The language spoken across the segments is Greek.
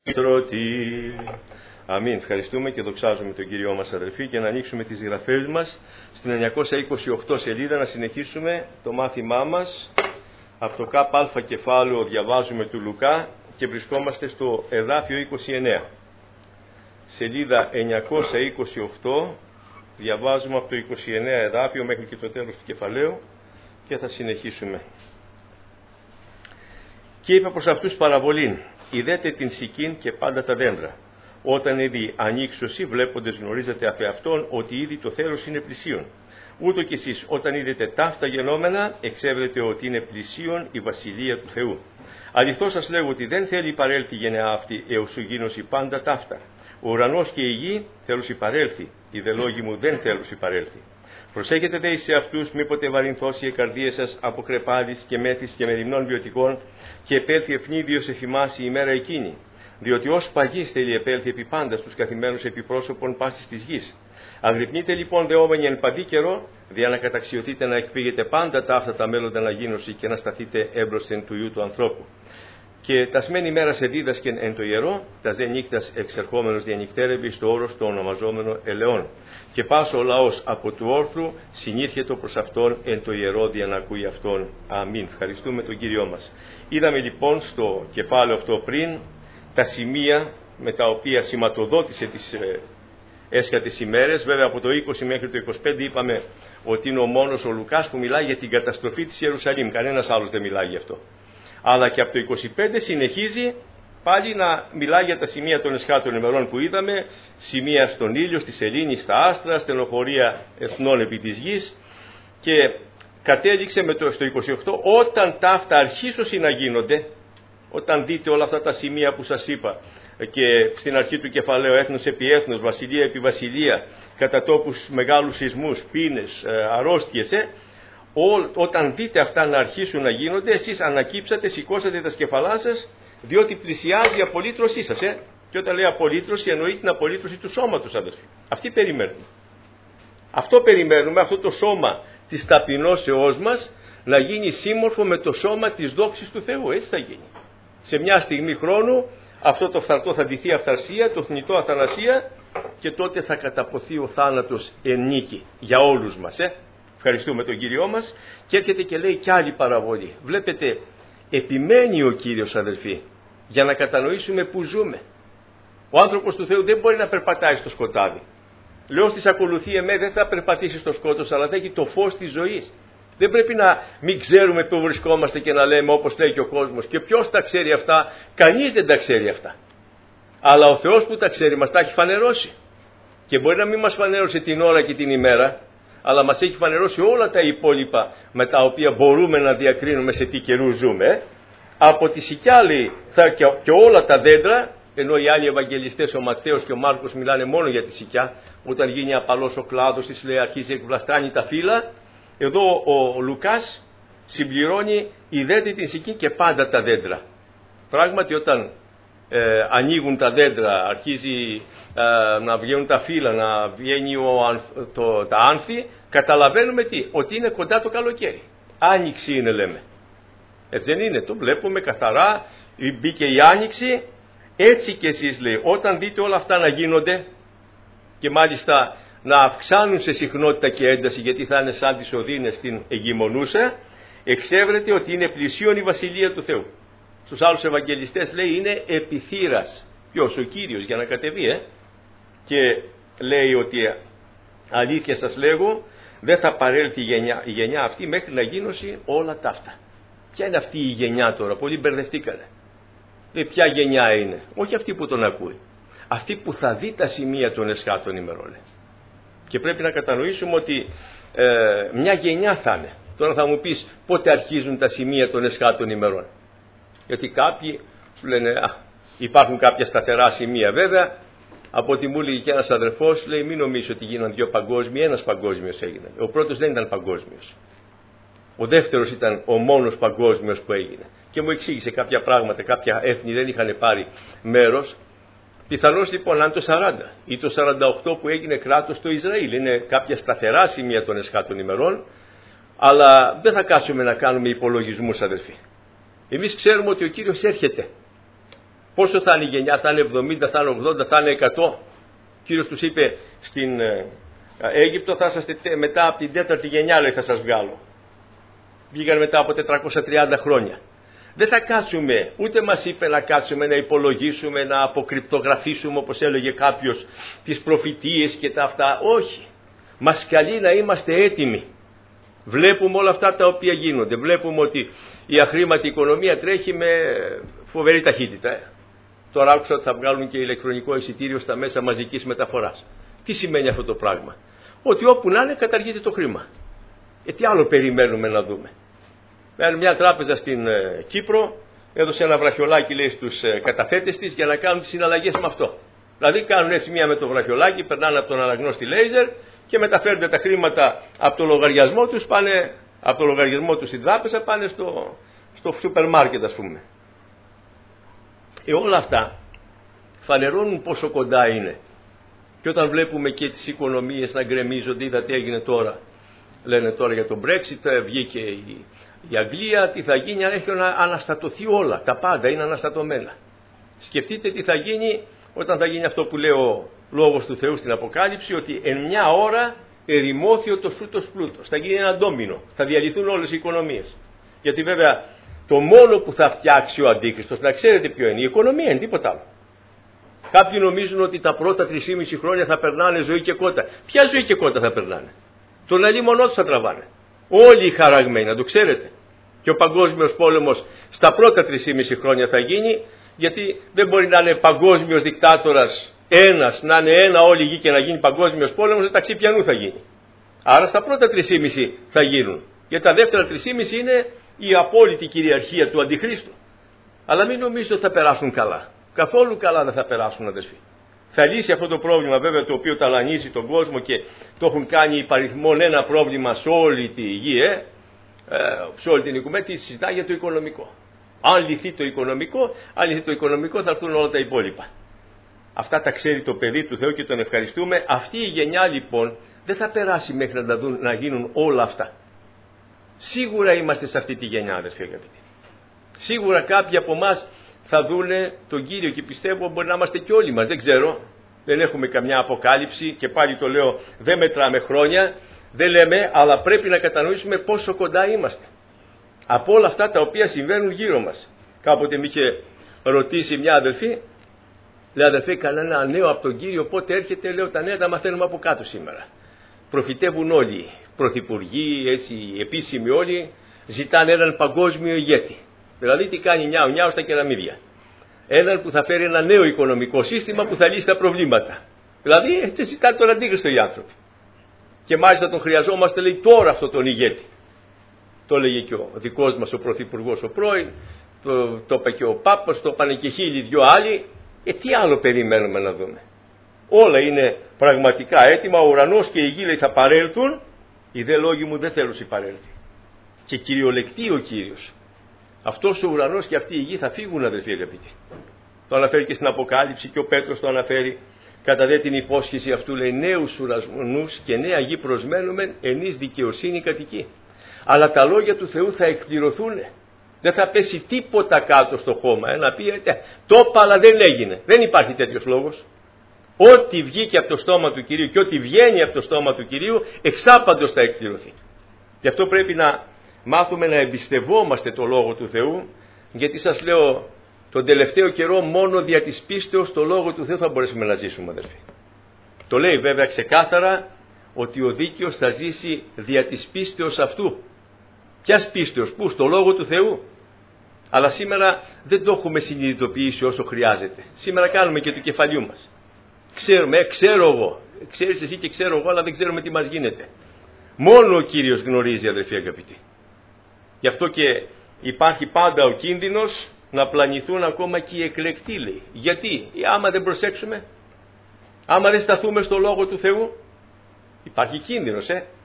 Τρώτη. Αμήν. Ευχαριστούμε και δοξάζουμε τον Κύριό μας, αδελφοί, και να ανοίξουμε τις γραφές μας στην 928 σελίδα, να συνεχίσουμε το μάθημά μας. Από το ΚΑ κεφάλαιο διαβάζουμε του Λουκά και βρισκόμαστε στο εδάφιο 29. Σελίδα 928, διαβάζουμε από το 29 εδάφιο μέχρι και το τέλος του κεφαλαίου και θα συνεχίσουμε. Και είπε προς αυτούς παραβολήν: είδετε την σικήν και πάντα τα δέντρα. Όταν ήδη ανοίξωση, βλέποντες γνωρίζετε αφ' αυτόν ότι ήδη το θέλος είναι πλησίον. Ούτω κι εσείς, όταν είδετε ταύτα γενόμενα, εξέβρετε ότι είναι πλησίον η βασιλεία του Θεού. Αληθώς σας λέγω ότι δεν θέλει παρέλθει η γενεά αυτή έως σου γίνωση πάντα ταύτα. Ο ουρανός και η γη θέλουσι παρέλθει, οι δε λόγοι μου δεν θέλουσι παρέλθει. Προσέχετε δε σε αυτούς, μήποτε βαρυνθώσει οι καρδίες σας από κρεπάδης και μέθης και μεριμνών βιωτικών, και επέλθει ευνίδιος εφημάσει η ημέρα εκείνη. Διότι ως παγής θέλει επέλθει επί πάντα στους καθημένους επιπρόσωπων πάσης της γης. Αγρυπνείτε λοιπόν δεόμενοι εν παντή καιρό, δια να καταξιωθείτε να εκπήγετε πάντα τα αυτά τα μέλλοντα αναγίνωση και να σταθείτε έμπροσθεν του Υιού του ανθρώπου. Και τασμένη μέρα σε δίδασκεν εν το ιερό, τας δε νύχτας εξερχόμενος διανυκτέρευε στο όρος το ονομαζόμενο ελαιών. Και πάσο ο λαός από του όρθρου συνήρχετο προς αυτόν εν το ιερό δια να ακούει αυτόν. Αμήν. Ευχαριστούμε τον Κύριό μας. Είδαμε λοιπόν στο κεφάλαιο αυτό πριν τα σημεία με τα οποία σηματοδότησε τις έσχατες ημέρες. Βέβαια από το 20 μέχρι το 25 είπαμε ότι είναι ο μόνος ο Λουκάς που μιλάει για την καταστροφή της Ιερουσαλήμ. Κανένας άλλος δεν μιλάει γι' αυτό. Αλλά και από το 25 συνεχίζει πάλι να μιλάει για τα σημεία των εσχάτων ημερών που είδαμε, σημεία στον ήλιο, στη σελήνη, στα άστρα, στενοχωρία εθνών επί της γης, και κατέληξε στο 28, όταν τα αυτά αρχίσωσι να γίνονται, όταν δείτε όλα αυτά τα σημεία που σας είπα και στην αρχή του κεφαλαίου, έθνος επί έθνος, βασιλεία επί βασιλεία, κατά τόπους μεγάλους σεισμούς, πείνες, αρρώστιες, όταν δείτε αυτά να αρχίσουν να γίνονται, εσείς ανακύψατε, σηκώσατε τα σκεφαλά σας, διότι πλησιάζει η απολύτρωσή σας. Και όταν λέει απολύτρωση, εννοεί την απολύτρωση του σώματος, αδελφοί. Αυτή περιμένουμε. Αυτό περιμένουμε, αυτό το σώμα της ταπεινώσεώς μας να γίνει σύμμορφο με το σώμα της δόξης του Θεού. Έτσι θα γίνει. Σε μια στιγμή χρόνου αυτό το φθαρτό θα ντυθεί αυθαρσία, το θνητό αθανασία, και τότε θα καταποθεί ο θάνατος εν νίκη για όλους μας. Ευχαριστούμε τον Κύριό μας. Και έρχεται και λέει κι άλλη παραβολή. Βλέπετε, επιμένει ο Κύριος, αδελφοί, για να κατανοήσουμε που ζούμε. Ο άνθρωπος του Θεού δεν μπορεί να περπατάει στο σκοτάδι. Λέω στις ακολουθεί εμέ, δεν θα περπατήσει στο σκότος, αλλά θα έχει το φως της ζωής. Δεν πρέπει να μην ξέρουμε πού βρισκόμαστε και να λέμε όπως λέει και ο κόσμος. Και ποιος τα ξέρει αυτά? Κανείς δεν τα ξέρει αυτά. Αλλά ο Θεός που τα ξέρει μας τα έχει φανερώσει. Και μπορεί να μην μας φανέρωσε την ώρα και την ημέρα, αλλά μας έχει φανερώσει όλα τα υπόλοιπα με τα οποία μπορούμε να διακρίνουμε σε τι καιρού ζούμε. Από τη σικιά λέει και όλα τα δέντρα, ενώ οι άλλοι Ευαγγελιστές, ο Ματθαίος και ο Μάρκος, μιλάνε μόνο για τη σικιά. Όταν γίνει απαλός ο κλάδος της, λέει, αρχίζει εκβλαστάνει τα φύλλα. Εδώ ο Λουκάς συμπληρώνει: είδετε την σική και πάντα τα δέντρα. Πράγματι όταν ανοίγουν τα δέντρα, αρχίζει να βγαίνουν τα φύλλα, να βγαίνει τα άνθη, καταλαβαίνουμε ότι είναι κοντά το καλοκαίρι. Άνοιξη είναι, λέμε. Έτσι δεν είναι? Το βλέπουμε καθαρά, μπήκε η άνοιξη. Έτσι και εσείς, λέει, όταν δείτε όλα αυτά να γίνονται, και μάλιστα να αυξάνουν σε συχνότητα και ένταση, γιατί θα είναι σαν τις οδύνες στην εγκυμονούσα, εξέβρεται ότι είναι πλησίον η βασιλεία του Θεού. Στους άλλους Ευαγγελιστές λέει είναι επιθύρας. Ποιος? Ο Κύριος, για να κατεβεί. Και λέει ότι αλήθεια σας λέγω, δεν θα παρέλθει η γενιά αυτή μέχρι να γίνωση όλα τα αυτά. Ποια είναι αυτή η γενιά τώρα? Πολλοί μπερδευτήκανε. Ποια γενιά είναι? Όχι αυτή που τον ακούει. Αυτή που θα δει τα σημεία των εσχάτων ημερών. Και πρέπει να κατανοήσουμε ότι μια γενιά θα είναι. Τώρα θα μου πεις πότε αρχίζουν τα σημεία των εσχάτων ημερών. Γιατί κάποιοι σου λένε υπάρχουν κάποια σταθερά σημεία. Βέβαια, από ό,τι μου έλεγε και ένας αδερφός, λέει, μην νομίζεις ότι γίναν δύο παγκόσμιοι, ένας παγκόσμιος έγινε. Ο πρώτος δεν ήταν παγκόσμιος. Ο δεύτερος ήταν ο μόνος παγκόσμιος που έγινε. Και μου εξήγησε κάποια πράγματα, κάποια έθνη δεν είχαν πάρει μέρος. Πιθανώς λοιπόν αν το 40 ή το 48 που έγινε κράτος στο Ισραήλ είναι κάποια σταθερά σημεία των εσχάτων ημερών, αλλά δεν θα κάτσουμε να κάνουμε υπολογισμούς, αδελφοί. Εμείς ξέρουμε ότι ο Κύριος έρχεται. Πόσο θα είναι η γενιά, θα είναι 70, θα είναι 80, θα είναι 100. Ο Κύριος τους είπε στην Αίγυπτο, θα είσαστε μετά από την 4η γενιά, λέει, θα σας βγάλω. Βγήκαν μετά από 430 χρόνια. Δεν θα κάτσουμε, ούτε μας είπε να κάτσουμε να υπολογίσουμε, να αποκρυπτογραφήσουμε, όπως έλεγε κάποιος, τις προφητείες και τα αυτά. Όχι. Μας καλεί να είμαστε έτοιμοι. Βλέπουμε όλα αυτά τα οποία γίνονται. Βλέπουμε ότι η αχρήματη οικονομία τρέχει με φοβερή ταχύτητα. Τώρα άκουσα ότι θα βγάλουν και ηλεκτρονικό εισιτήριο στα μέσα μαζικής μεταφοράς. Τι σημαίνει αυτό το πράγμα? Ότι όπου να είναι καταργείται το χρήμα. Τι άλλο περιμένουμε να δούμε? Μια τράπεζα στην Κύπρο έδωσε ένα βραχιολάκι, λέει, στους καταθέτες της για να κάνουν τις συναλλαγές με αυτό. Δηλαδή κάνουν έτσι μία με το βραχιολάκι, περνάνε από τον αναγνώστη λέιζερ και μεταφέρουν τα χρήματα από το λογαριασμό τους, πάνε από το λογαριασμό τους στην τράπεζα, πάνε στο σούπερ μάρκετ, ας πούμε. Όλα αυτά φανερώνουν πόσο κοντά είναι. Και όταν βλέπουμε και τις οικονομίες να γκρεμίζονται, είδατε έγινε τώρα. Λένε τώρα για το Brexit, βγήκε η Αγγλία, τι θα γίνει αν έχει αναστατωθεί όλα. Τα πάντα είναι αναστατωμένα. Σκεφτείτε τι θα γίνει όταν θα γίνει αυτό που λέει ο Λόγος του Θεού στην Αποκάλυψη, ότι εν μια ώρα ερημώθη ο το σούτος πλούτος. Θα γίνει ένα ντόμινο, θα διαλυθούν όλες οι οικονομίες. Γιατί βέβαια το μόνο που θα φτιάξει ο Αντίχριστος, να ξέρετε ποιο είναι, η οικονομία είναι, τίποτα άλλο. Κάποιοι νομίζουν ότι τα πρώτα 3,5 χρόνια θα περνάνε ζωή και κότα. Ποια ζωή και κότα θα περνάνε? Τον αλίμονό τους θα τραβάνε. Όλοι οι χαραγμένοι, να το ξέρετε. Και ο παγκόσμιος πόλεμος στα πρώτα 3,5 χρόνια θα γίνει, γιατί δεν μπορεί να είναι παγκόσμιος δικτάτορας ένας, να είναι ένα όλη η γη και να γίνει παγκόσμιος πόλεμος, μεταξύ πιανού θα γίνει. Άρα στα πρώτα 3,5 θα γίνουν. Γιατί τα δεύτερα 3,5 είναι η απόλυτη κυριαρχία του Αντιχρίστου. Αλλά μην νομίζετε ότι θα περάσουν καλά. Καθόλου καλά δεν θα περάσουν, αδερφοί. Θα λύσει αυτό το πρόβλημα, βέβαια, το οποίο ταλανίζει τον κόσμο και το έχουν κάνει υπαριθμόν ένα πρόβλημα σε όλη τη γη, σε όλη την οικουμένη, τι συζητά για το οικονομικό. Αν λυθεί το οικονομικό, θα έρθουν όλα τα υπόλοιπα. Αυτά τα ξέρει το παιδί του Θεού και τον ευχαριστούμε. Αυτή η γενιά λοιπόν δεν θα περάσει μέχρι να γίνουν όλα αυτά. Σίγουρα είμαστε σε αυτή τη γενιά, αδερφοί αγαπητοί. Σίγουρα κάποιοι από εμάς θα δούνε τον Κύριο και πιστεύω μπορεί να είμαστε και όλοι μας, δεν ξέρω. Δεν έχουμε καμιά αποκάλυψη και πάλι το λέω, δεν μετράμε χρόνια, δεν λέμε, αλλά πρέπει να κατανοήσουμε πόσο κοντά είμαστε. Από όλα αυτά τα οποία συμβαίνουν γύρω μας. Κάποτε με είχε ρωτήσει μια αδελφή, λέει, αδελφέ, κανένα νέο από τον Κύριο πότε έρχεται? Λέω, τα νέα τα μαθαίνουμε από κάτω σήμερα. Προφητεύουν όλοι, πρωθυπουργοί, έτσι, επίσημοι όλοι, ζητάνε έναν παγκόσμιο ηγέτη. Δηλαδή τι κάνει νιάου στα κεραμίδια. Έναν που θα φέρει ένα νέο οικονομικό σύστημα που θα λύσει τα προβλήματα. Δηλαδή έτσι ζητάνε τον Αντίχριστο οι άνθρωποι. Και μάλιστα τον χρειαζόμαστε, λέει, τώρα αυτό τον ηγέτη. Το έλεγε και ο δικός μας ο πρωθυπουργός ο πρώην, το είπε και ο Πάπας, το είπανε και 1.002 άλλοι. Τι άλλο περιμένουμε να δούμε? Όλα είναι πραγματικά έτοιμα, ο ουρανός και η γη, λέει, θα παρέλθουν, οι δε λόγοι μου δεν θέλουν συμπαρέλθει. Και κυριολεκτεί ο Κύριος. Αυτός ο ουρανός και αυτή η γη θα φύγουν, αδελφοί αγαπητοί. Το αναφέρει και στην Αποκάλυψη και ο Πέτρος το αναφέρει. Κατά δε την υπόσχεση αυτού, λέει, νέους ουρανούς και νέα γη προσμένουμε, ενείς δικαιοσύνη κατοικεί. Αλλά τα λόγια του Θεού θα εκπληρωθούν. Δεν θα πέσει τίποτα κάτω στο χώμα. Να πει, το είπα αλλά δεν έγινε. Δεν υπάρχει τέτοιος λόγος. Ό,τι βγήκε από το στόμα του Κυρίου και ό,τι βγαίνει από το στόμα του Κυρίου, εξάπαντος θα εκπληρωθεί. Γι' αυτό πρέπει να μάθουμε να εμπιστευόμαστε το Λόγο του Θεού, γιατί σας λέω, τον τελευταίο καιρό μόνο δια της πίστεως το Λόγο του Θεού θα μπορέσουμε να ζήσουμε, αδερφοί. Το λέει βέβαια ξεκάθαρα ότι ο δίκαιος θα ζήσει δια της πίστεως αυτού. Ποιας πίστεως? Πού? Στο Λόγο του Θεού. Αλλά σήμερα δεν το έχουμε συνειδητοποιήσει όσο χρειάζεται. Σήμερα κάνουμε και του κεφαλιού μας. Ξέρουμε, ξέρω εγώ. Ξέρεις εσύ και ξέρω εγώ, αλλά δεν ξέρουμε τι μας γίνεται. Μόνο ο Κύριος γνωρίζει, αδερφοί αγαπητοί. Γι' αυτό και υπάρχει πάντα ο κίνδυνος να πλανηθούν ακόμα και οι εκλεκτοί, λέει. Γιατί? Άμα δεν προσέξουμε, άμα δεν σταθούμε στο Λόγο του Θεού, υπάρχει κίνδυνος,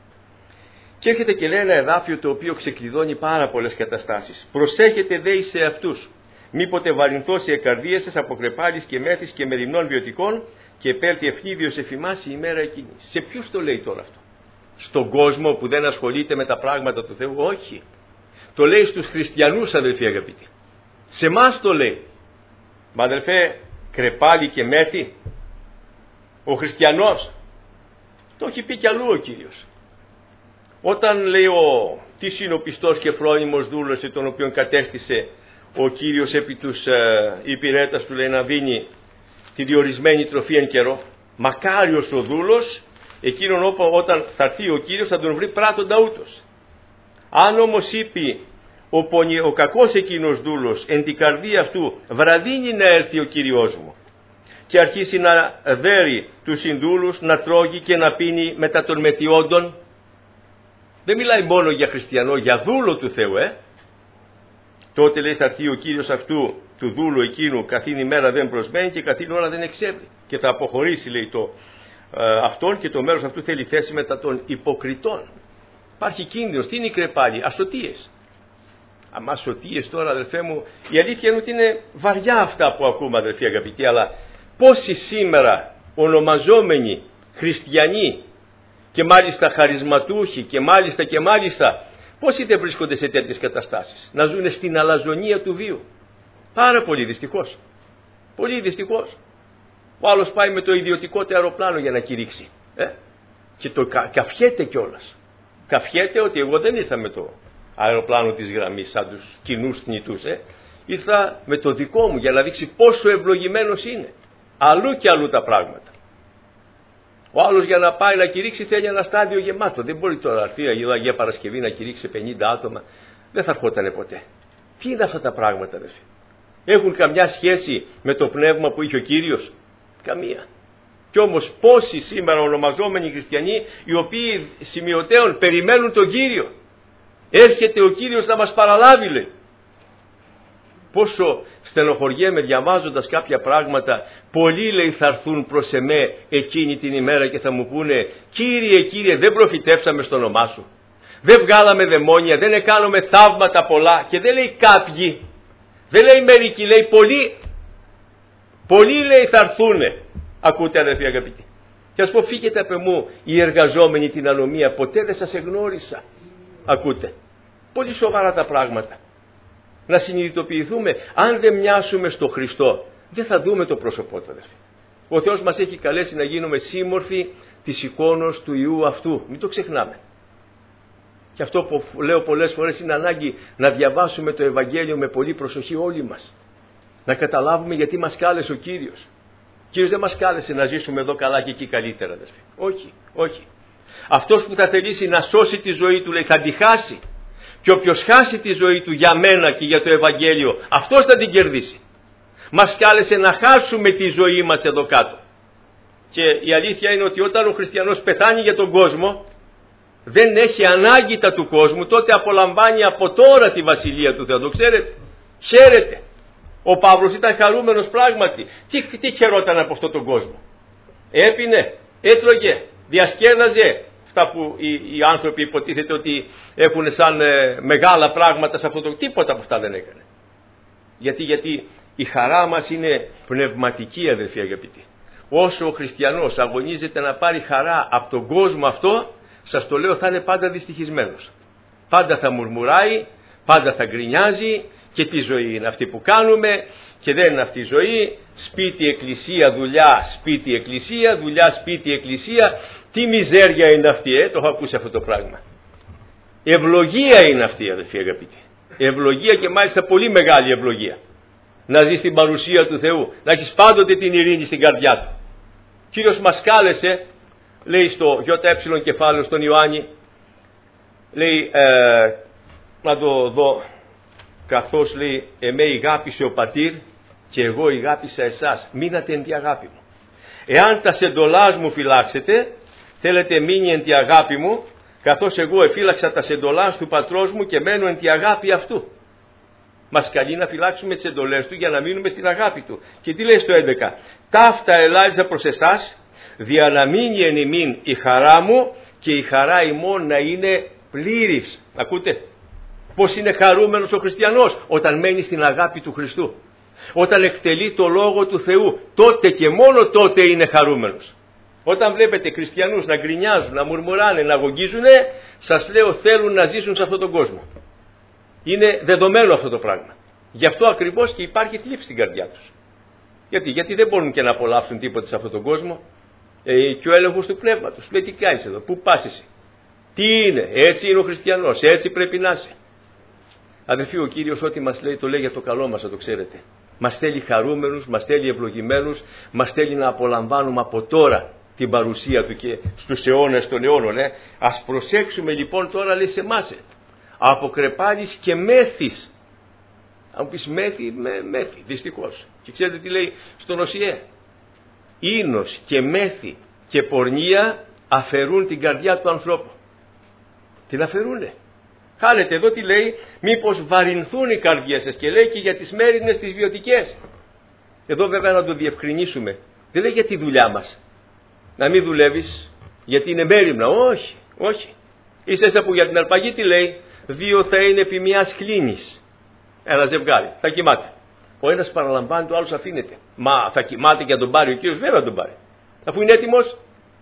Και έρχεται και λέει ένα εδάφιο το οποίο ξεκλειδώνει πάρα πολλές καταστάσεις. Προσέχετε δε εις σε αυτούς, μήποτε βαρυνθώσει η καρδία σας από κρεπάλης και μέθης και μεριμνών βιωτικών και επέλθει ευνίδιος εφημάς η ημέρα εκείνη. Σε ποιους το λέει τώρα αυτό? Στον κόσμο που δεν ασχολείται με τα πράγματα του Θεού? Όχι. Το λέει στους χριστιανούς, αδελφοί αγαπητοί. Σε εμάς το λέει. Μα αδελφέ, κρεπάλι και μέθη. Ο χριστιανός το έχει πει κι αλλού ο Κύριος. Όταν λέει τι είναι ο πιστός και φρόνιμος δούλος, τον οποίον κατέστησε ο Κύριος επί τους υπηρέτας του, λέει, να δίνει τη διορισμένη τροφή εν καιρό. Μακάριος ο δούλος, εκείνον όταν θα έρθει ο Κύριος θα τον βρει πράττοντα ούτως. Αν όμως είπε ο κακός εκείνος δούλος εν την καρδία αυτού, βραδύνει να έρθει ο Κύριος μου, και αρχίσει να δέρει τους συνδούλους, να τρώγει και να πίνει μετά των μεθιόντων. Δεν μιλάει μόνο για χριστιανό, για δούλο του Θεού, Τότε, λέει, θα έρθει ο Κύριος αυτού του δούλου εκείνου, καθήν ημέρα δεν προσμένει και καθήν ώρα δεν εξεύρει, και θα αποχωρήσει, λέει, αυτόν, και το μέρος αυτού θέλει θέση μετά των υποκριτών. Υπάρχει κίνδυνος. Τι είναι οι κρεπάλοι? Ασωτίες. Αμα ασωτίες τώρα, αδελφέ μου, η αλήθεια είναι ότι είναι βαριά αυτά που ακούμε, αδελφοί αγαπητοί, αλλά πόσοι σήμερα ονομαζόμενοι χριστιανοί και μάλιστα χαρισματούχοι και μάλιστα πόσοι δεν βρίσκονται σε τέτοιες καταστάσεις, να ζουν στην αλαζονία του βίου? Πάρα πολύ δυστυχώς. Πολύ δυστυχώς. Ο άλλος πάει με το ιδιωτικό του αεροπλάνο για να κηρύξει. Και το καφιέται κιόλας. Καφιέται ότι εγώ δεν ήρθα με το αεροπλάνο της γραμμής σαν τους κοινούς θνητούς. Ήρθα με το δικό μου για να δείξει πόσο ευλογημένος είναι. Αλλού και αλλού τα πράγματα. Ο άλλος για να πάει να κηρύξει θέλει ένα στάδιο γεμάτο. Δεν μπορεί τώρα να έρθει Αγία Παρασκευή να κηρύξει 50 άτομα. Δεν θα ερχότανε ποτέ. Τι είναι αυτά τα πράγματα, αδελφοί? Έχουν καμιά σχέση με το πνεύμα που είχε ο Κύριος? Καμία. Κι όμως πόσοι σήμερα ονομαζόμενοι χριστιανοί, οι οποίοι σημειωτέων περιμένουν τον Κύριο. Έρχεται ο Κύριος να μας παραλάβει, λέει. Πόσο στενοχωριέμαι διαβάζοντας κάποια πράγματα. Πολλοί, λέει, θα έρθουν προς εμέ εκείνη την ημέρα και θα μου πούνε, Κύριε, δεν προφητεύσαμε στο όνομά σου, δεν βγάλαμε δαιμόνια, δεν έκαναμε θαύματα πολλά. Και δεν λέει κάποιοι, δεν λέει μερικοί, λέει πολλοί, λέει, θα έρθουνε. Ακούτε, αδελφοί αγαπητοί? Και ας πω, φύγετε από μου οι εργαζόμενοι την ανομία, ποτέ δεν σας εγνώρισα. Ακούτε, πολύ σοβαρά τα πράγματα. Να συνειδητοποιηθούμε, αν δεν μοιάσουμε στο Χριστό, δεν θα δούμε το πρόσωπό του, αδελφοί. Ο Θεός μας έχει καλέσει να γίνουμε σύμμορφοι της εικόνος του Υιού αυτού. Μην το ξεχνάμε. Και αυτό που λέω πολλές φορές, είναι ανάγκη να διαβάσουμε το Ευαγγέλιο με πολύ προσοχή όλοι μας. Να καταλάβουμε γιατί μας κάλεσε ο Κύριος. Ο Κύριος δεν μας κάλεσε να ζήσουμε εδώ καλά και εκεί καλύτερα, αδελφοί. Όχι. Αυτός που θα θελήσει να σώσει τη ζωή του, λέει, θα τη χάσει. Και όποιος χάσει τη ζωή του για μένα και για το Ευαγγέλιο, αυτός θα την κερδίσει. Μας κάλεσε να χάσουμε τη ζωή μας εδώ κάτω. Και η αλήθεια είναι ότι όταν ο χριστιανός πεθάνει για τον κόσμο, δεν έχει ανάγκητα του κόσμου, τότε απολαμβάνει από τώρα τη Βασιλεία του Θεού. Το ξέρετε? Χαίρεται. Ο Παύλος ήταν χαρούμενος πράγματι. Τι χαιρόταν από αυτόν τον κόσμο? Έπινε, έτρωγε, διασκέδαζε. Αυτά που οι άνθρωποι υποτίθεται ότι έχουν σαν μεγάλα πράγματα σε αυτό το, τίποτα από αυτά δεν έκανε. Γιατί η χαρά μας είναι πνευματική, αδελφοί αγαπητοί. Όσο ο χριστιανός αγωνίζεται να πάρει χαρά από τον κόσμο αυτό, σας το λέω, θα είναι πάντα δυστυχισμένος. Πάντα θα μουρμουράει, πάντα θα γκρινιάζει, και τι ζωή είναι αυτή που κάνουμε, και δεν είναι αυτή η ζωή. Σπίτι, εκκλησία, δουλειά, σπίτι, εκκλησία, δουλειά, σπίτι, εκκλησία. Τι μιζέρια είναι αυτή, το έχω ακούσει αυτό το πράγμα. Ευλογία είναι αυτή, αδελφοί αγαπητοί. Ευλογία, και μάλιστα πολύ μεγάλη ευλογία. Να ζεις στην παρουσία του Θεού, να έχεις πάντοτε την ειρήνη στην καρδιά του. Ο Κύριος μας κάλεσε, λέει στο ΙΕ κεφάλαιο στον Ιωάννη, λέει, να το δω, καθώς λέει, εμέ ηγάπησε ο πατήρ και εγώ ηγάπησα εσάς, μείνατε εν τη αγάπη μου. Εάν τα σεντολάς μου φυλάξετε, θέλετε μείνει εν τη αγάπη μου, καθώς εγώ εφύλαξα τα σεντολάς του πατρός μου και μένω εν τη αγάπη αυτού. Μας καλεί να φυλάξουμε τις εντολές του για να μείνουμε στην αγάπη του. Και τι λέει στο 11? Ταύτα ελάλησα προς εσάς, δια να μείνει εν ημίν η χαρά μου και η χαρά ημών να είναι πλήρης. Ακούτε πώς είναι χαρούμενος ο χριστιανός? Όταν μένει στην αγάπη του Χριστού. Όταν εκτελεί το Λόγο του Θεού, τότε και μόνο τότε είναι χαρούμενος. Όταν βλέπετε χριστιανούς να γκρινιάζουν, να μουρμουράνε, να αγωγίζουν, σας λέω, θέλουν να ζήσουν σε αυτόν τον κόσμο. Είναι δεδομένο αυτό το πράγμα. Γι' αυτό ακριβώς και υπάρχει θλίψη στην καρδιά τους. Γιατί δεν μπορούν και να απολαύσουν τίποτα σε αυτόν τον κόσμο. Και ο έλεγχος του πνεύματος. Λέει, τι κάνεις εδώ, πού πας εσύ? Τι είναι? Έτσι είναι ο χριστιανός, έτσι πρέπει να είσαι. Αδελφοί, ο Κύριος ό,τι μας λέει το λέει για το καλό μας, να το ξέρετε. Μας θέλει χαρούμενους, μας θέλει ευλογημένους, μας θέλει να απολαμβάνουμε από τώρα την παρουσία Του και στους αιώνες των αιώνων. Ας προσέξουμε λοιπόν τώρα, λέει, σε εμάς. Από κρεπάλης και μέθης. Αν πεις μέθη, μέθη, δυστυχώς. Και ξέρετε τι λέει στον Οσιέ? Ίνος και μέθη και πορνεία αφαιρούν την καρδιά του ανθρώπου. Την αφαιρούνε. Χάνετε εδώ τι λέει, μήπως βαρυνθούν οι καρδιές σας, και λέει και για τις μέρινες τις βιωτικές. Εδώ βέβαια να το διευκρινίσουμε. Δεν λέει για τη δουλειά μας. Να μην δουλεύεις γιατί είναι μέριμνα. Όχι, όχι. Ίσα που για την αρπαγή τι λέει, δύο θα είναι επί μιας κλίνης. Ένα ζευγάρι, θα κοιμάται. Ο ένας παραλαμβάνει, το άλλος αφήνεται. Μα θα κοιμάται και να τον πάρει ο Κύριος? Βέβαια να τον πάρει. Αφού είναι έτοιμος,